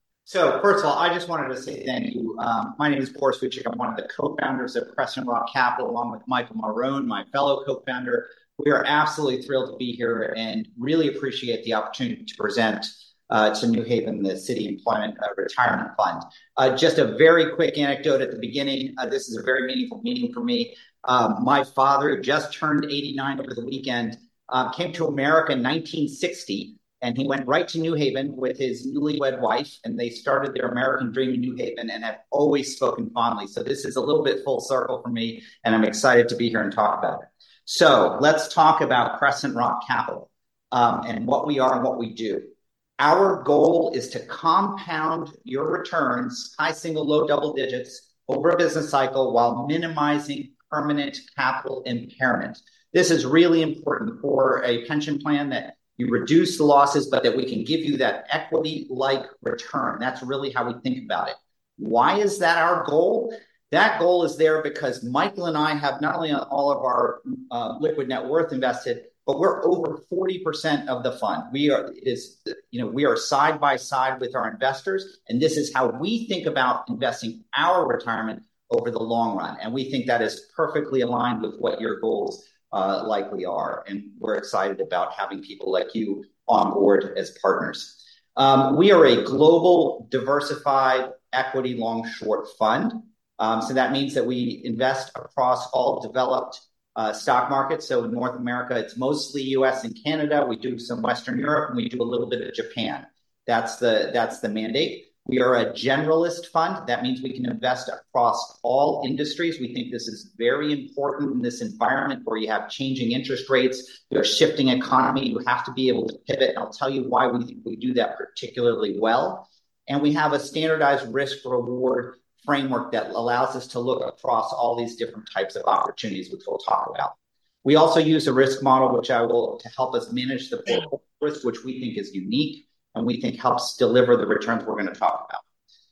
so first of all, I just wanted to say thank you. Um, my name is Boris Vucek. I'm one of the co-founders of Crescent Rock Capital, along with Michael Marone, my fellow co-founder. We are absolutely thrilled to be here and really appreciate the opportunity to present uh, to New Haven, the City Employment uh, Retirement Fund. Uh, just a very quick anecdote at the beginning. Uh, this is a very meaningful meeting for me. Uh, my father just turned eighty-nine over the weekend, uh, came to America in nineteen sixty, and he went right to New Haven with his newlywed wife, and they started their American dream in New Haven and have always spoken fondly. So this is a little bit full circle for me, and I'm excited to be here and talk about it. So let's talk about Crescent Rock Capital um, and what we are and what we do. Our goal is to compound your returns, high single, low double digits, over a business cycle while minimizing permanent capital impairment. This is really important for a pension plan, that you reduce the losses, but that we can give you that equity-like return. That's really how we think about it. Why is that our goal? That goal is there because Michael and I have not only all of our uh, liquid net worth invested, but we're over forty percent of the fund. We are, it is, you know, we are side by side with our investors, and this is how we think about investing our retirement over the long run. And we think that is perfectly aligned with what your goals uh, likely are. And we're excited about having people like you on board as partners. Um, we are a global diversified equity long short fund. Um, so that means that we invest across all developed uh, stock markets. So in North America, it's mostly U S and Canada. We do some Western Europe, and we do a little bit of Japan. That's the, that's the mandate. We are a generalist fund. That means we can invest across all industries. We think this is very important in this environment where you have changing interest rates, you're a shifting economy. You have to be able to pivot. And I'll tell you why we think we do that particularly well. And we have a standardized risk reward framework that allows us to look across all these different types of opportunities, which we'll talk about. We also use a risk model, which I will, to help us manage the portfolio risk, which we think is unique and we think helps deliver the returns we're going to talk about.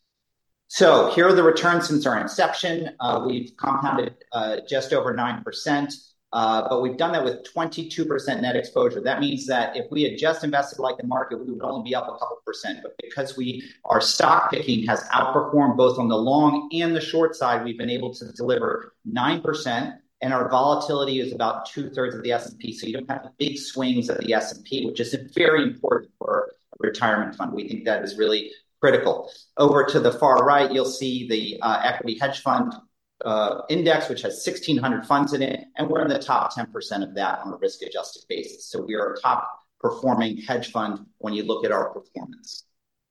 So here are the returns since our inception. Uh, we've compounded uh, just over nine percent, uh, but we've done that with twenty-two percent net exposure. That means that if we had just invested like the market, we would only be up a couple percent. But because we our stock picking has outperformed both on the long and the short side, we've been able to deliver nine percent. And our volatility is about two thirds of the S and P. So you don't have the big swings of the S and P, which is very important for a retirement fund. We think that is really critical. Over to the far right, you'll see the uh, equity hedge fund uh, index, which has sixteen hundred funds in it. And we're in the top ten percent of that on a risk adjusted basis. So we are a top performing hedge fund when you look at our performance.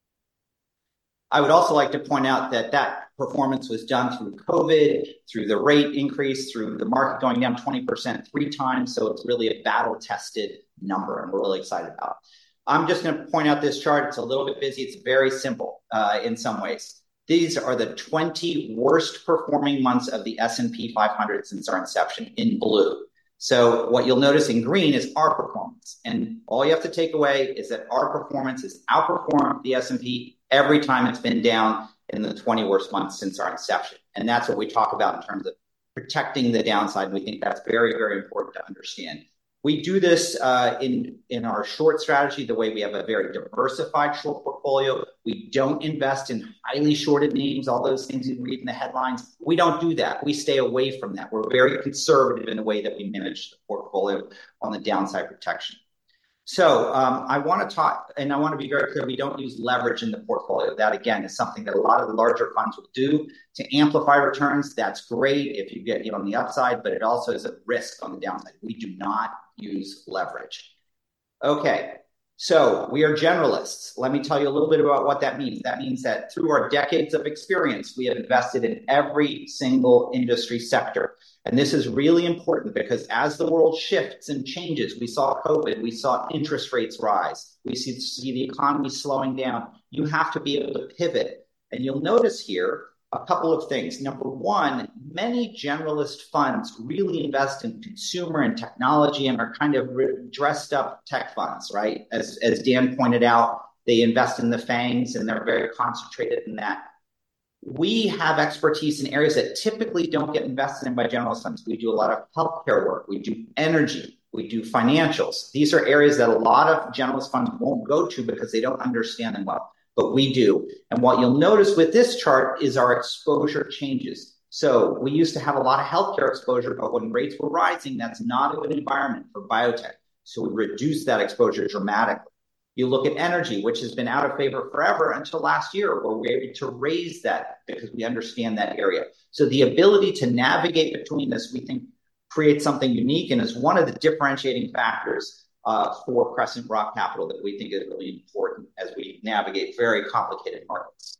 I would also like to point out that that performance was done through COVID, through the rate increase, through the market going down twenty percent three times. So it's really a battle-tested number, and we're really excited about it. I'm just going to point out this chart. It's a little bit busy. It's very simple uh, in some ways. These are the twenty worst performing months of the S and P five hundred since our inception in blue. So what you'll notice in green is our performance. And all you have to take away is that our performance has outperformed the S and P every time it's been down in the twenty worst months since our inception. And that's what we talk about in terms of protecting the downside. We think that's very, very important to understand. We do this uh, in, in our short strategy, the way we have a very diversified short portfolio. We don't invest in highly shorted names, all those things you read in the headlines. We don't do that. We stay away from that. We're very conservative in the way that we manage the portfolio on the downside protection. So um, I want to talk, and I want to be very clear, we don't use leverage in the portfolio. That, again, is something that a lot of the larger funds will do to amplify returns. That's great if you get it on the upside, but it also is a risk on the downside. We do not use leverage. Okay, so we are generalists. Let me tell you a little bit about what that means. That means that through our decades of experience, we have invested in every single industry sector. And this is really important because as the world shifts and changes, we saw COVID, we saw interest rates rise, we see, see the economy slowing down. You have to be able to pivot. And you'll notice here a couple of things. Number one, many generalist funds really invest in consumer and technology and are kind of dressed up tech funds, right? As, as Dan pointed out, they invest in the FANGs and they're very concentrated in that. We have expertise in areas that typically don't get invested in by generalist funds. We do a lot of healthcare work. We do energy. We do financials. These are areas that a lot of generalist funds won't go to because they don't understand them well, but we do. And what you'll notice with this chart is our exposure changes. So we used to have a lot of healthcare exposure, but when rates were rising, that's not a good environment for biotech. So we reduced that exposure dramatically. You look at energy, which has been out of favor forever until last year, where we were able to raise that because we understand that area. So the ability to navigate between this, we think, creates something unique and is one of the differentiating factors uh, for Crescent Rock Capital that we think is really important as we navigate very complicated markets.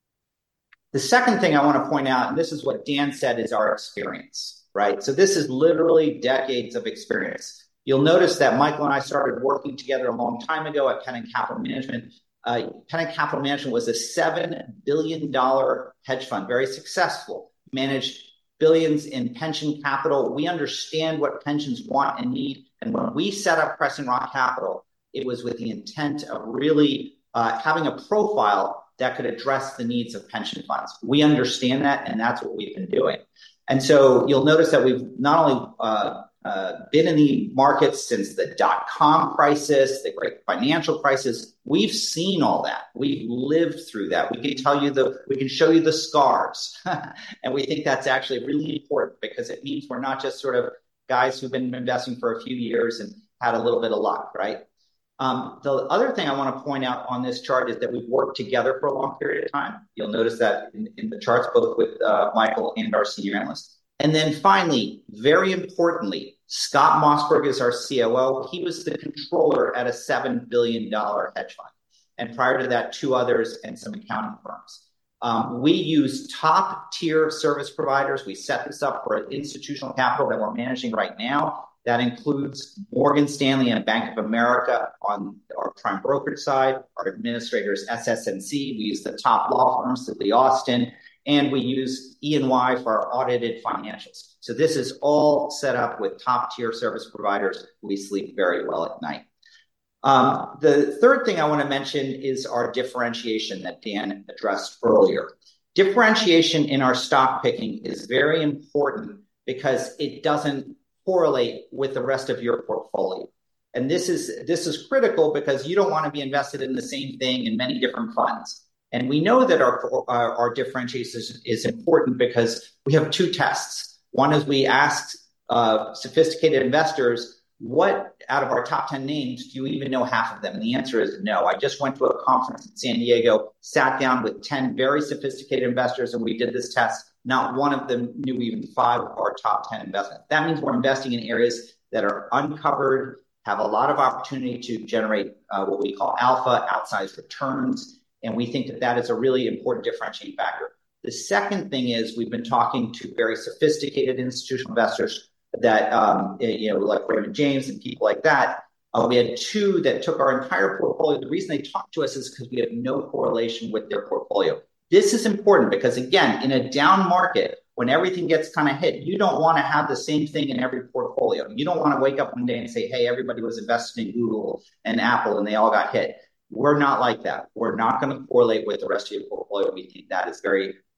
The second thing I want to point out, and this is what Dan said, is our experience, right? So this is literally decades of experience. You'll notice that Michael and I started working together a long time ago at Pennant Capital Management. Uh, Pennant Capital Management was a seven billion dollars hedge fund, very successful, managed billions in pension capital. We understand what pensions want and need. And when we set up Crescent Rock Capital, it was with the intent of really uh, having a profile that could address the needs of pension funds. We understand that, and that's what we've been doing. And so you'll notice that we've not only uh, Uh, been in the markets since the dot-com crisis, the great financial crisis. We've seen all that. We've lived through that. We can tell you the, we can show you the scars. And we think that's actually really important because it means we're not just sort of guys who've been investing for a few years and had a little bit of luck, right? Um, the other thing I want to point out on this chart is that we've worked together for a long period of time. You'll notice that in, in the charts, both with uh, Michael and our senior analyst. And then finally, very importantly, Scott Mossberg is our C O O. He was the controller at a seven billion dollars hedge fund. And prior to that, two others and some accounting firms. Um, we use top tier service providers. We set this up for institutional capital that we're managing right now. That includes Morgan Stanley and Bank of America on our prime brokerage side. Our administrators, S S N C. We use the top law firms, Sidley Austin. And we use E and Y for our audited financials. So this is all set up with top tier service providers. We sleep very well at night. Um, the third thing I want to mention is our differentiation that Dan addressed earlier. Differentiation in our stock picking is very important because it doesn't correlate with the rest of your portfolio. And this is, this is critical because you don't want to be invested in the same thing in many different funds. And we know that our, our, our differentiation is, is important because we have two tests. One is we ask uh, sophisticated investors, what out of our top ten names do you even know half of them? And the answer is no. I just went to a conference in San Diego, sat down with ten very sophisticated investors, and we did this test. Not one of them knew even five of our top ten investments. That means we're investing in areas that are uncovered, have a lot of opportunity to generate uh, what we call alpha, outsized returns. And we think that that is a really important differentiating factor. The second thing is we've been talking to very sophisticated institutional investors that, um, you know, like Raymond James and people like that. Uh, we had two that took our entire portfolio. The reason they talked to us is because we have no correlation with their portfolio. This is important because, again, in a down market, when everything gets kind of hit, you don't want to have the same thing in every portfolio. You don't want to wake up one day and say, hey, everybody was invested in Google and Apple and they all got hit. We're not like that. We're not going to correlate with the rest of your portfolio. We think that is very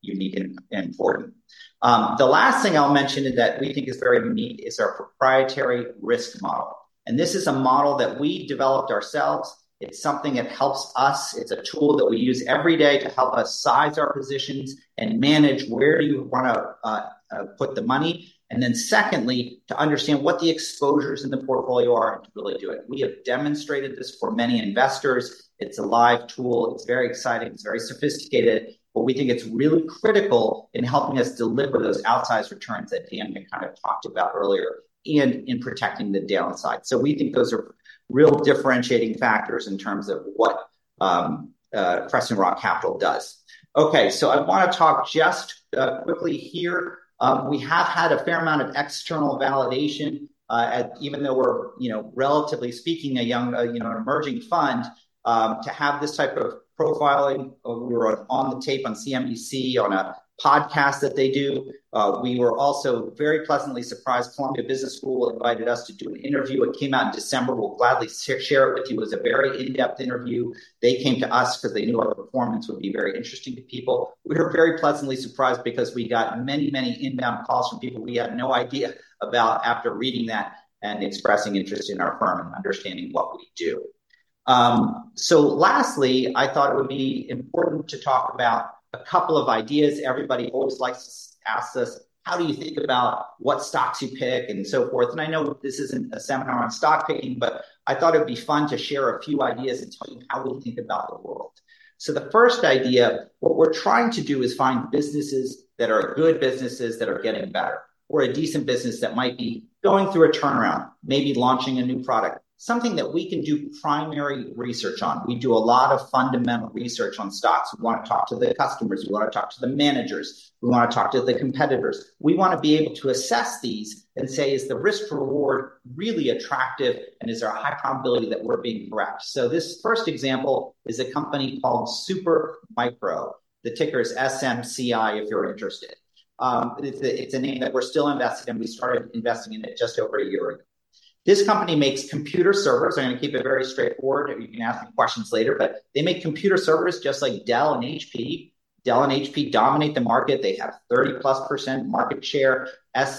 unique and, and important. Um, the last thing I'll mention that we think is very unique is our proprietary risk model. And this is a model that we developed ourselves. It's something that helps us. It's a tool that we use every day to help us size our positions and manage where do you want to uh, uh, put the money. And then secondly, to understand what the exposures in the portfolio are and to really do it. We have demonstrated this for many investors. It's a live tool. It's very exciting. It's very sophisticated. But we think it's really critical in helping us deliver those outsized returns that Dan kind of talked about earlier and in protecting the downside. So we think those are real differentiating factors in terms of what um, uh, Crescent Rock Capital does. Okay, so I want to talk just uh, quickly here. Um, we have had a fair amount of external validation, uh, at, even though we're, you know, relatively speaking, a young, uh, you know, an emerging fund, um, to have this type of profiling. Uh, we were on the tape on C N B C on a podcast that they do. Uh, we were also very pleasantly surprised. Columbia Business School invited us to do an interview. It came out in December. We'll gladly share it with you. It was a very in-depth interview. They came to us because they knew our performance would be very interesting to people. We were very pleasantly surprised because we got many, many inbound calls from people we had no idea about after reading that and expressing interest in our firm and understanding what we do. Um, so lastly, I thought it would be important to talk about a couple of ideas. Everybody always likes to ask us, how do you think about what stocks you pick and so forth? And I know this isn't a seminar on stock picking, but I thought it'd be fun to share a few ideas and tell you how we think about the world. So the first idea, what we're trying to do is find businesses that are good businesses that are getting better, or a decent business that might be going through a turnaround, maybe launching a new product. Something that we can do primary research on. We do a lot of fundamental research on stocks. We want to talk to the customers. We want to talk to the managers. We want to talk to the competitors. We want to be able to assess these and say, is the risk reward really attractive? And is there a high probability that we're being correct? So this first example is a company called Super Micro. The ticker is S M C I if you're interested. Um, it's, a, it's a name that we're still invested in. We started investing in it just over a year ago. This company makes computer servers. I'm going to keep it very straightforward. You can ask me questions later, but they make computer servers just like Dell and H P. Dell and H P dominate the market. They have thirty plus percent market share.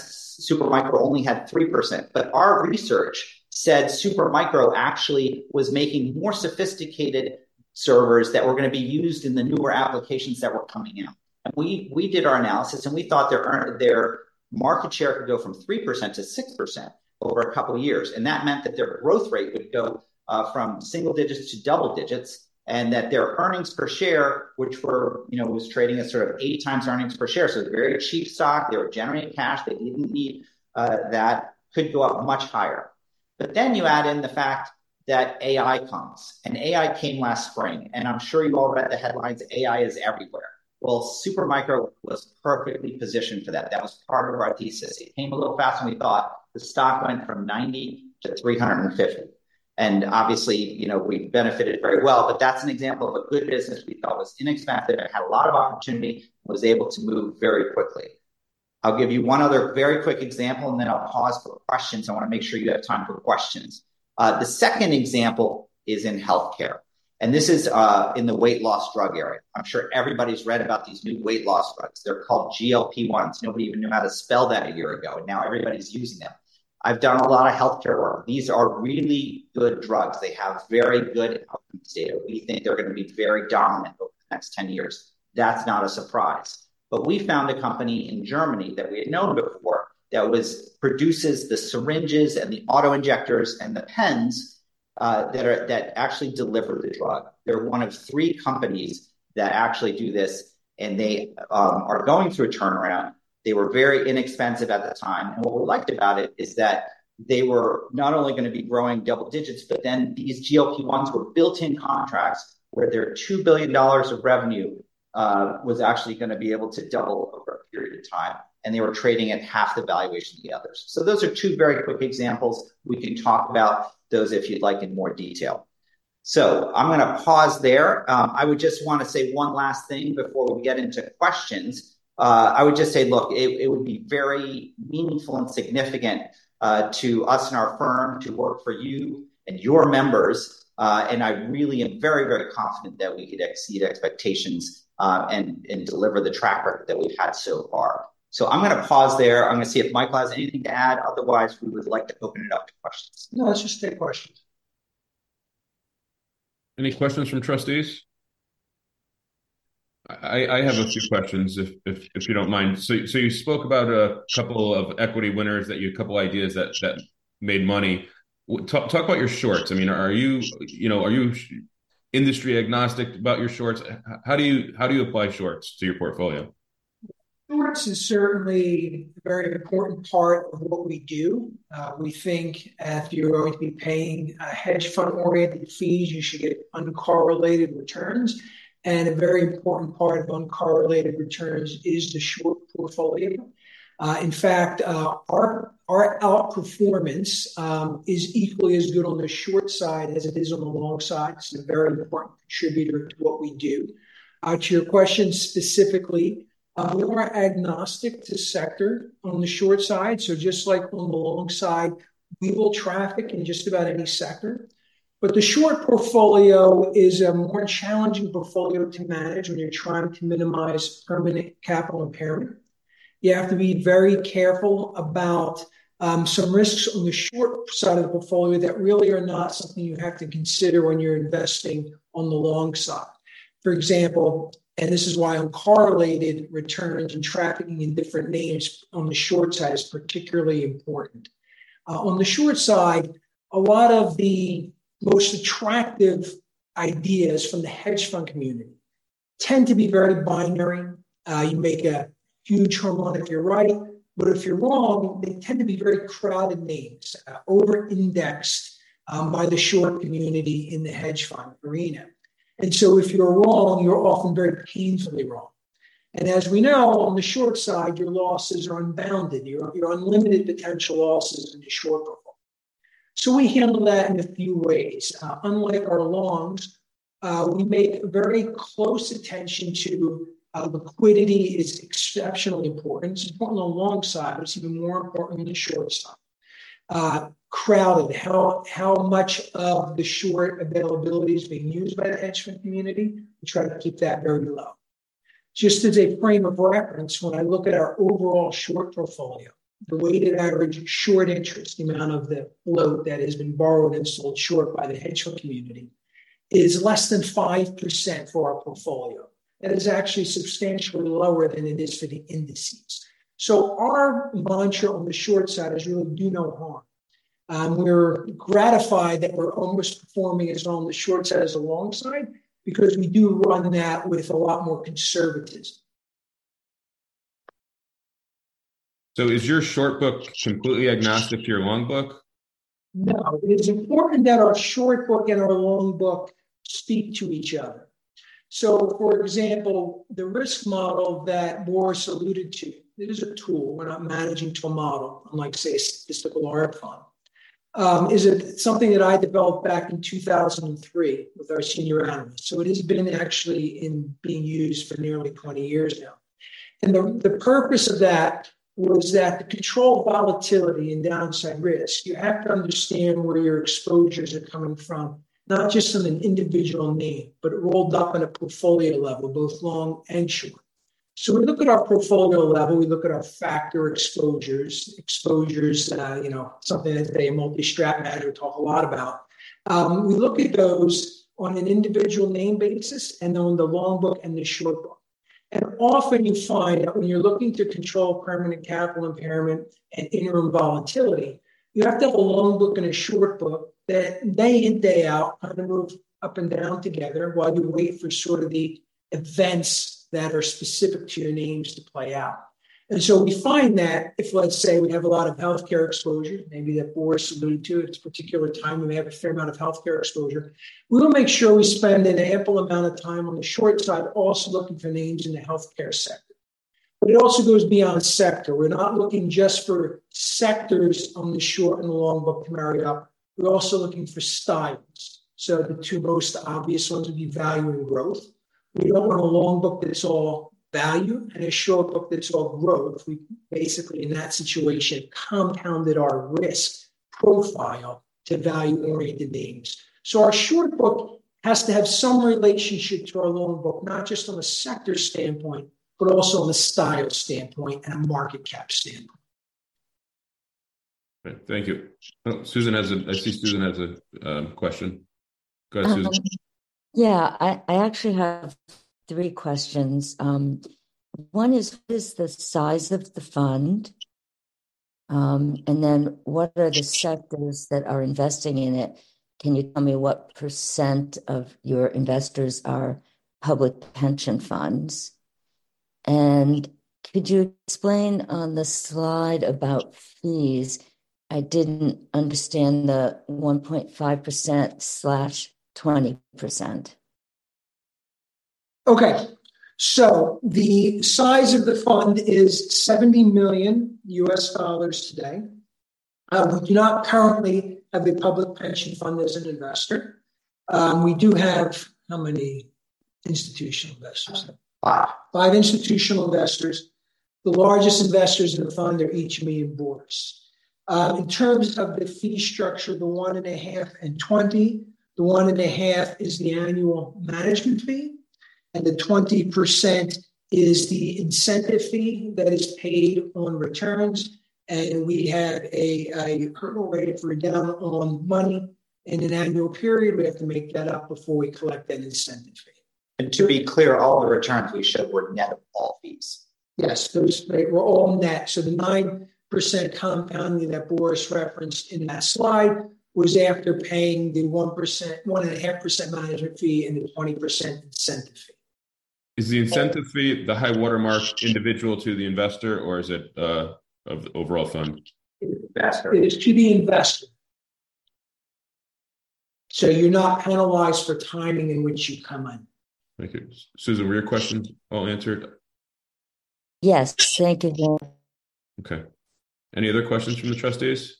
S Supermicro only had three percent. But our research said Supermicro actually was making more sophisticated servers that were going to be used in the newer applications that were coming out. And we, we did our analysis and we thought their, their market share could go from three percent to six percent. Over a couple of years. And that meant that their growth rate would go uh, from single digits to double digits, and that their earnings per share, which were, you know, was trading at sort of eight times earnings per share. So very cheap stock. They were generating cash. They didn't need uh, that, could go up much higher. But then you add in the fact that A I comes, and A I came last spring. And I'm sure you all read the headlines, A I is everywhere. Well, Supermicro was perfectly positioned for that. That was part of our thesis. It came a little faster than we thought. The stock went from ninety to three hundred fifty. And obviously, you know, we benefited very well, but that's an example of a good business we thought was inexpensive and had a lot of opportunity, was able to move very quickly. I'll give you one other very quick example, and then I'll pause for questions. I want to make sure you have time for questions. Uh, the second example is in healthcare. And this is uh, in the weight loss drug area. I'm sure everybody's read about these new weight loss drugs. They're called G L P one s. Nobody even knew how to spell that a year ago, and now everybody's using them. I've done a lot of healthcare work. These are really good drugs. They have very good outcomes data. We think they're going to be very dominant over the next ten years. That's not a surprise. But we found a company in Germany that we had known before that was produces the syringes and the auto injectors and the pens Uh, that are that actually deliver the drug. They're one of three companies that actually do this, and they um, are going through a turnaround. They were very inexpensive at the time, and what we liked about it is that they were not only going to be growing double digits, but then these G L P ones were built-in contracts where their two billion dollars of revenue uh, was actually going to be able to double over a period of time, and they were trading at half the valuation of the others. So those are two very quick examples. We can talk about those if you'd like in more detail. So I'm going to pause there. Um, I would just want to say one last thing before we get into questions. Uh, I would just say, look, it, it would be very meaningful and significant uh, to us and our firm to work for you and your members. Uh, and I really am very, very confident that we could exceed expectations uh, and, and deliver the track record that we've had so far. So I'm going to pause there. I'm going to see if Michael has anything to add. Otherwise, we would like to open it up to questions. No, let's just take questions. Any questions from trustees? I, I have a few questions, if, if if you don't mind. So, so you spoke about a couple of equity winners, that you a couple ideas that that made money. Talk, talk about your shorts. I mean, are you you know are you industry agnostic about your shorts? How do you how do you apply shorts to your portfolio? Shorts is certainly a very important part of what we do. Uh, we think if you're going to be paying uh, hedge fund oriented fees, you should get uncorrelated returns. And a very important part of uncorrelated returns is the short portfolio. Uh, in fact, uh, our our outperformance um, is equally as good on the short side as it is on the long side. It's a very important contributor to what we do. Uh, to your question specifically, uh, we are agnostic to sector on the short side. So just like on the long side, we will traffic in just about any sector. But the short portfolio is a more challenging portfolio to manage when you're trying to minimize permanent capital impairment. You have to be very careful about um, some risks on the short side of the portfolio that really are not something you have to consider when you're investing on the long side. For example, and this is why uncorrelated returns and trafficking in different names on the short side is particularly important. Uh, on the short side, a lot of the most attractive ideas from the hedge fund community tend to be very binary. Uh, you make a huge home run if you're right, but if you're wrong, they tend to be very crowded names, uh, over-indexed um, by the short community in the hedge fund arena. And so if you're wrong, you're often very painfully wrong. And as we know, on the short side, your losses are unbounded. You're, you're unlimited potential losses in the short portfolio. So we handle that in a few ways. Uh, unlike our longs, uh, we make very close attention to uh, liquidity is exceptionally important. It's important on the long side, but it's even more important on the short side. Uh, crowded, how, how much of the short availability is being used by the hedge fund community? We try to keep that very low. Just as a frame of reference, when I look at our overall short portfolio, the weighted average short interest, the amount of the float that has been borrowed and sold short by the hedge fund community, is less than five percent for our portfolio. That is actually substantially lower than it is for the indices. So our mantra on the short side is really do no harm. Um, we're gratified that we're almost performing as well on the short side as the long side, because we do run that with a lot more conservatism. So is your short book completely agnostic to your long book? No, it is important that our short book and our long book speak to each other. So, for example, the risk model that Boris alluded to, it is a tool. We're not managing to a model, unlike, say, a statistical R F fund. Um, is it something that I developed back in two thousand three with our senior analyst. So it has been actually in being used for nearly twenty years now. And the, the purpose of that was that to control volatility and downside risk, you have to understand where your exposures are coming from, not just on an individual name, but rolled up on a portfolio level, both long and short. So we look at our portfolio level, we look at our factor exposures, exposures, uh, you know, something that they multi-strat manager talk a lot about. Um, we look at those on an individual name basis and on the long book and the short book. And often you find that when you're looking to control permanent capital impairment and interim volatility, you have to have a long book and a short book that day in, day out kind of move up and down together while you wait for sort of the events that are specific to your names to play out. And so we find that if, let's say, we have a lot of healthcare exposure, maybe that Boris alluded to at this particular time, we may have a fair amount of healthcare exposure, we will make sure we spend an ample amount of time on the short side also looking for names in the healthcare sector. But it also goes beyond sector. We're not looking just for sectors on the short and the long book to marry up. We're also looking for styles. So the two most obvious ones would be value and growth. We don't want a long book that's all value and a short book that's all growth. We basically, in that situation, compounded our risk profile to value-oriented names. So our short book has to have some relationship to our loan book, not just on a sector standpoint, but also on a style standpoint and a market cap standpoint. Okay, thank you. Oh, Susan has a, I see Susan has a um, question. Go ahead, Susan. Um, yeah, I, I actually have three questions. Um, one is, what is the size of the fund? Um, and then what are the sectors that are investing in it? Can you tell me what percent of your investors are public pension funds? And could you explain on the slide about fees? I didn't understand the one point five percent slash twenty percent. Okay, so the size of the fund is seventy million U S dollars today. Uh, we do not currently have a public pension fund as an investor. Um, we do have how many institutional investors? Five. Five institutional investors. The largest investors in the fund are each me and Boris. Uh, in terms of the fee structure, the one and a half and twenty, the one and a half is the annual management fee, and the twenty percent is the incentive fee that is paid on returns. And we have a, a hurdle rate for down on money in an annual period. We have to make that up before we collect that incentive fee. And to be clear, all the returns we showed were net of all fees. Yes, those they were all net. So the nine percent compounding that Boris referenced in that slide was after paying the one percent, one and a half percent management fee and the twenty percent incentive fee. Is the incentive fee the high watermark individual to the investor, or is it uh, of the overall fund? Investor. It is to the investor. So you're not penalized for timing in which you come in. Thank you. Susan, were your questions all answered? Yes, thank you. Okay. Any other questions from the trustees?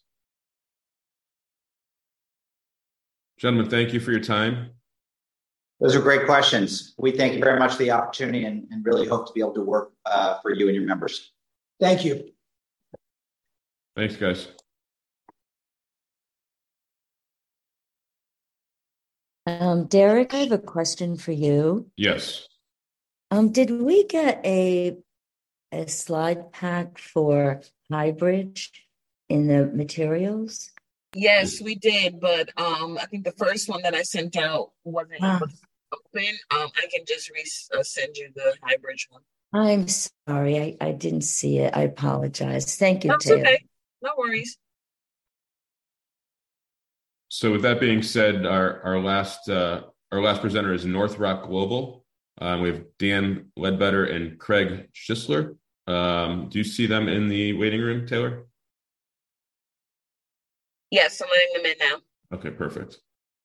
Gentlemen, thank you for your time. Those are great questions. We thank you very much for the opportunity and, and really hope to be able to work uh, for you and your members. Thank you. Thanks, guys. Um, Derek, I have a question for you. Yes. Um, did we get a a slide pack for Highbridge in the materials? Yes, we did, but um, I think the first one that I sent out wasn't Ah. able to open. Um, I can just re- uh, send you the Highbridge one. I'm sorry, I, I didn't see it. I apologize. Thank you, That's Taylor. okay. No worries. So with that being said, our our last uh, our last presenter is North Rock Global. Um, we have Dan Ledbetter and Craig Schisler. Um, do you see them in the waiting room, Taylor? Yes, I'm letting them in now. Okay, perfect.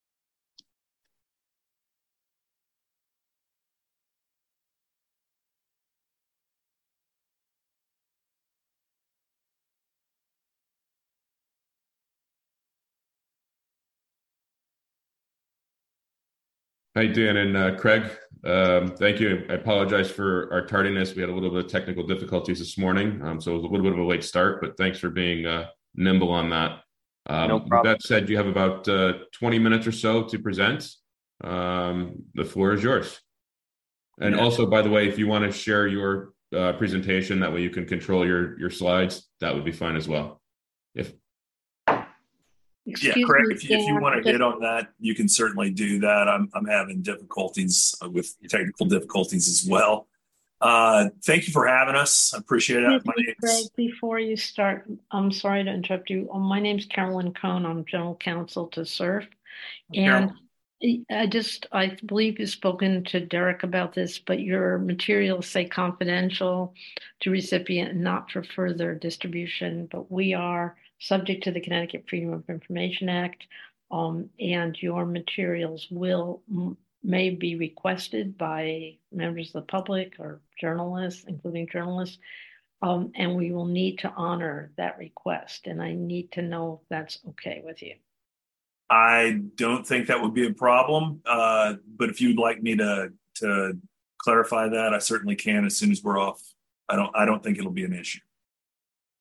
Hi, Dan and uh, Craig. Um, thank you. I apologize for our tardiness. We had a little bit of technical difficulties this morning, um, so it was a little bit of a late start, but thanks for being uh, nimble on that. Um, No with problem. that said, you have about uh, twenty minutes or so to present. Um, the floor is yours. And Yeah. also, by the way, if you want to share your uh, presentation, that way you can control your your slides, that would be fine as well. If Yeah, Excuse Craig, me, if you, if you Dan, want to just- hit on that, you can certainly do that. I'm I'm having difficulties with technical difficulties as well. Uh, thank you for having us. I appreciate it. Excuse My me, name's Greg, before you start, I'm sorry to interrupt you. Um, my name's Carolyn Cohn. I'm general counsel to SURF. And I just, I believe you've spoken to Derek about this, but your materials say confidential to recipient and not for further distribution. But we are subject to the Connecticut Freedom of Information Act, um, and your materials will m- may be requested by members of the public or journalists, including journalists, um, and we will need to honor that request. And I need to know if that's okay with you. I don't think that would be a problem. Uh, but if you'd like me to to clarify that, I certainly can as soon as we're off. I don't I don't think it'll be an issue.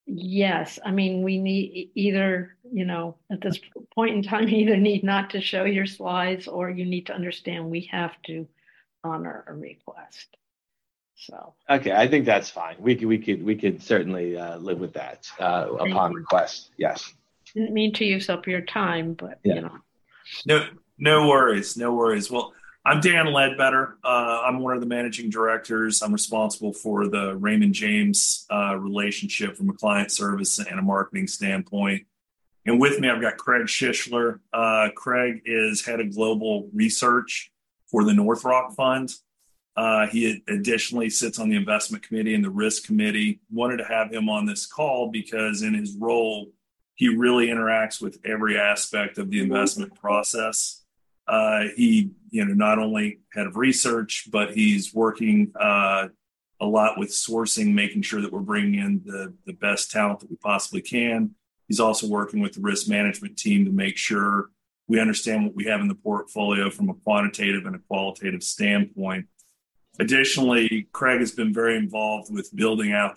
Yes, I mean, we need either, you know, at this point in time, you either need not to show your slides or you need to understand we have to honor a request. So. Okay, I think that's fine. We could, we could, we could certainly uh, live with that uh, upon request. Yes. Didn't mean to use up your time, but yeah. you know. No, no worries, no worries. Well, I'm Dan Ledbetter. Uh, I'm one of the managing directors. I'm responsible for the Raymond James uh, relationship from a client service and a marketing standpoint. And with me, I've got Craig Schischler. Uh, Craig is head of global research for the North Rock Fund. Uh, he additionally sits on the investment committee and the risk committee. Wanted to have him on this call because in his role, he really interacts with every aspect of the investment process. Uh, he, you know, not only head of research, but he's working uh, a lot with sourcing, making sure that we're bringing in the, the best talent that we possibly can. He's also working with the risk management team to make sure we understand what we have in the portfolio from a quantitative and a qualitative standpoint. Additionally, Craig has been very involved with building out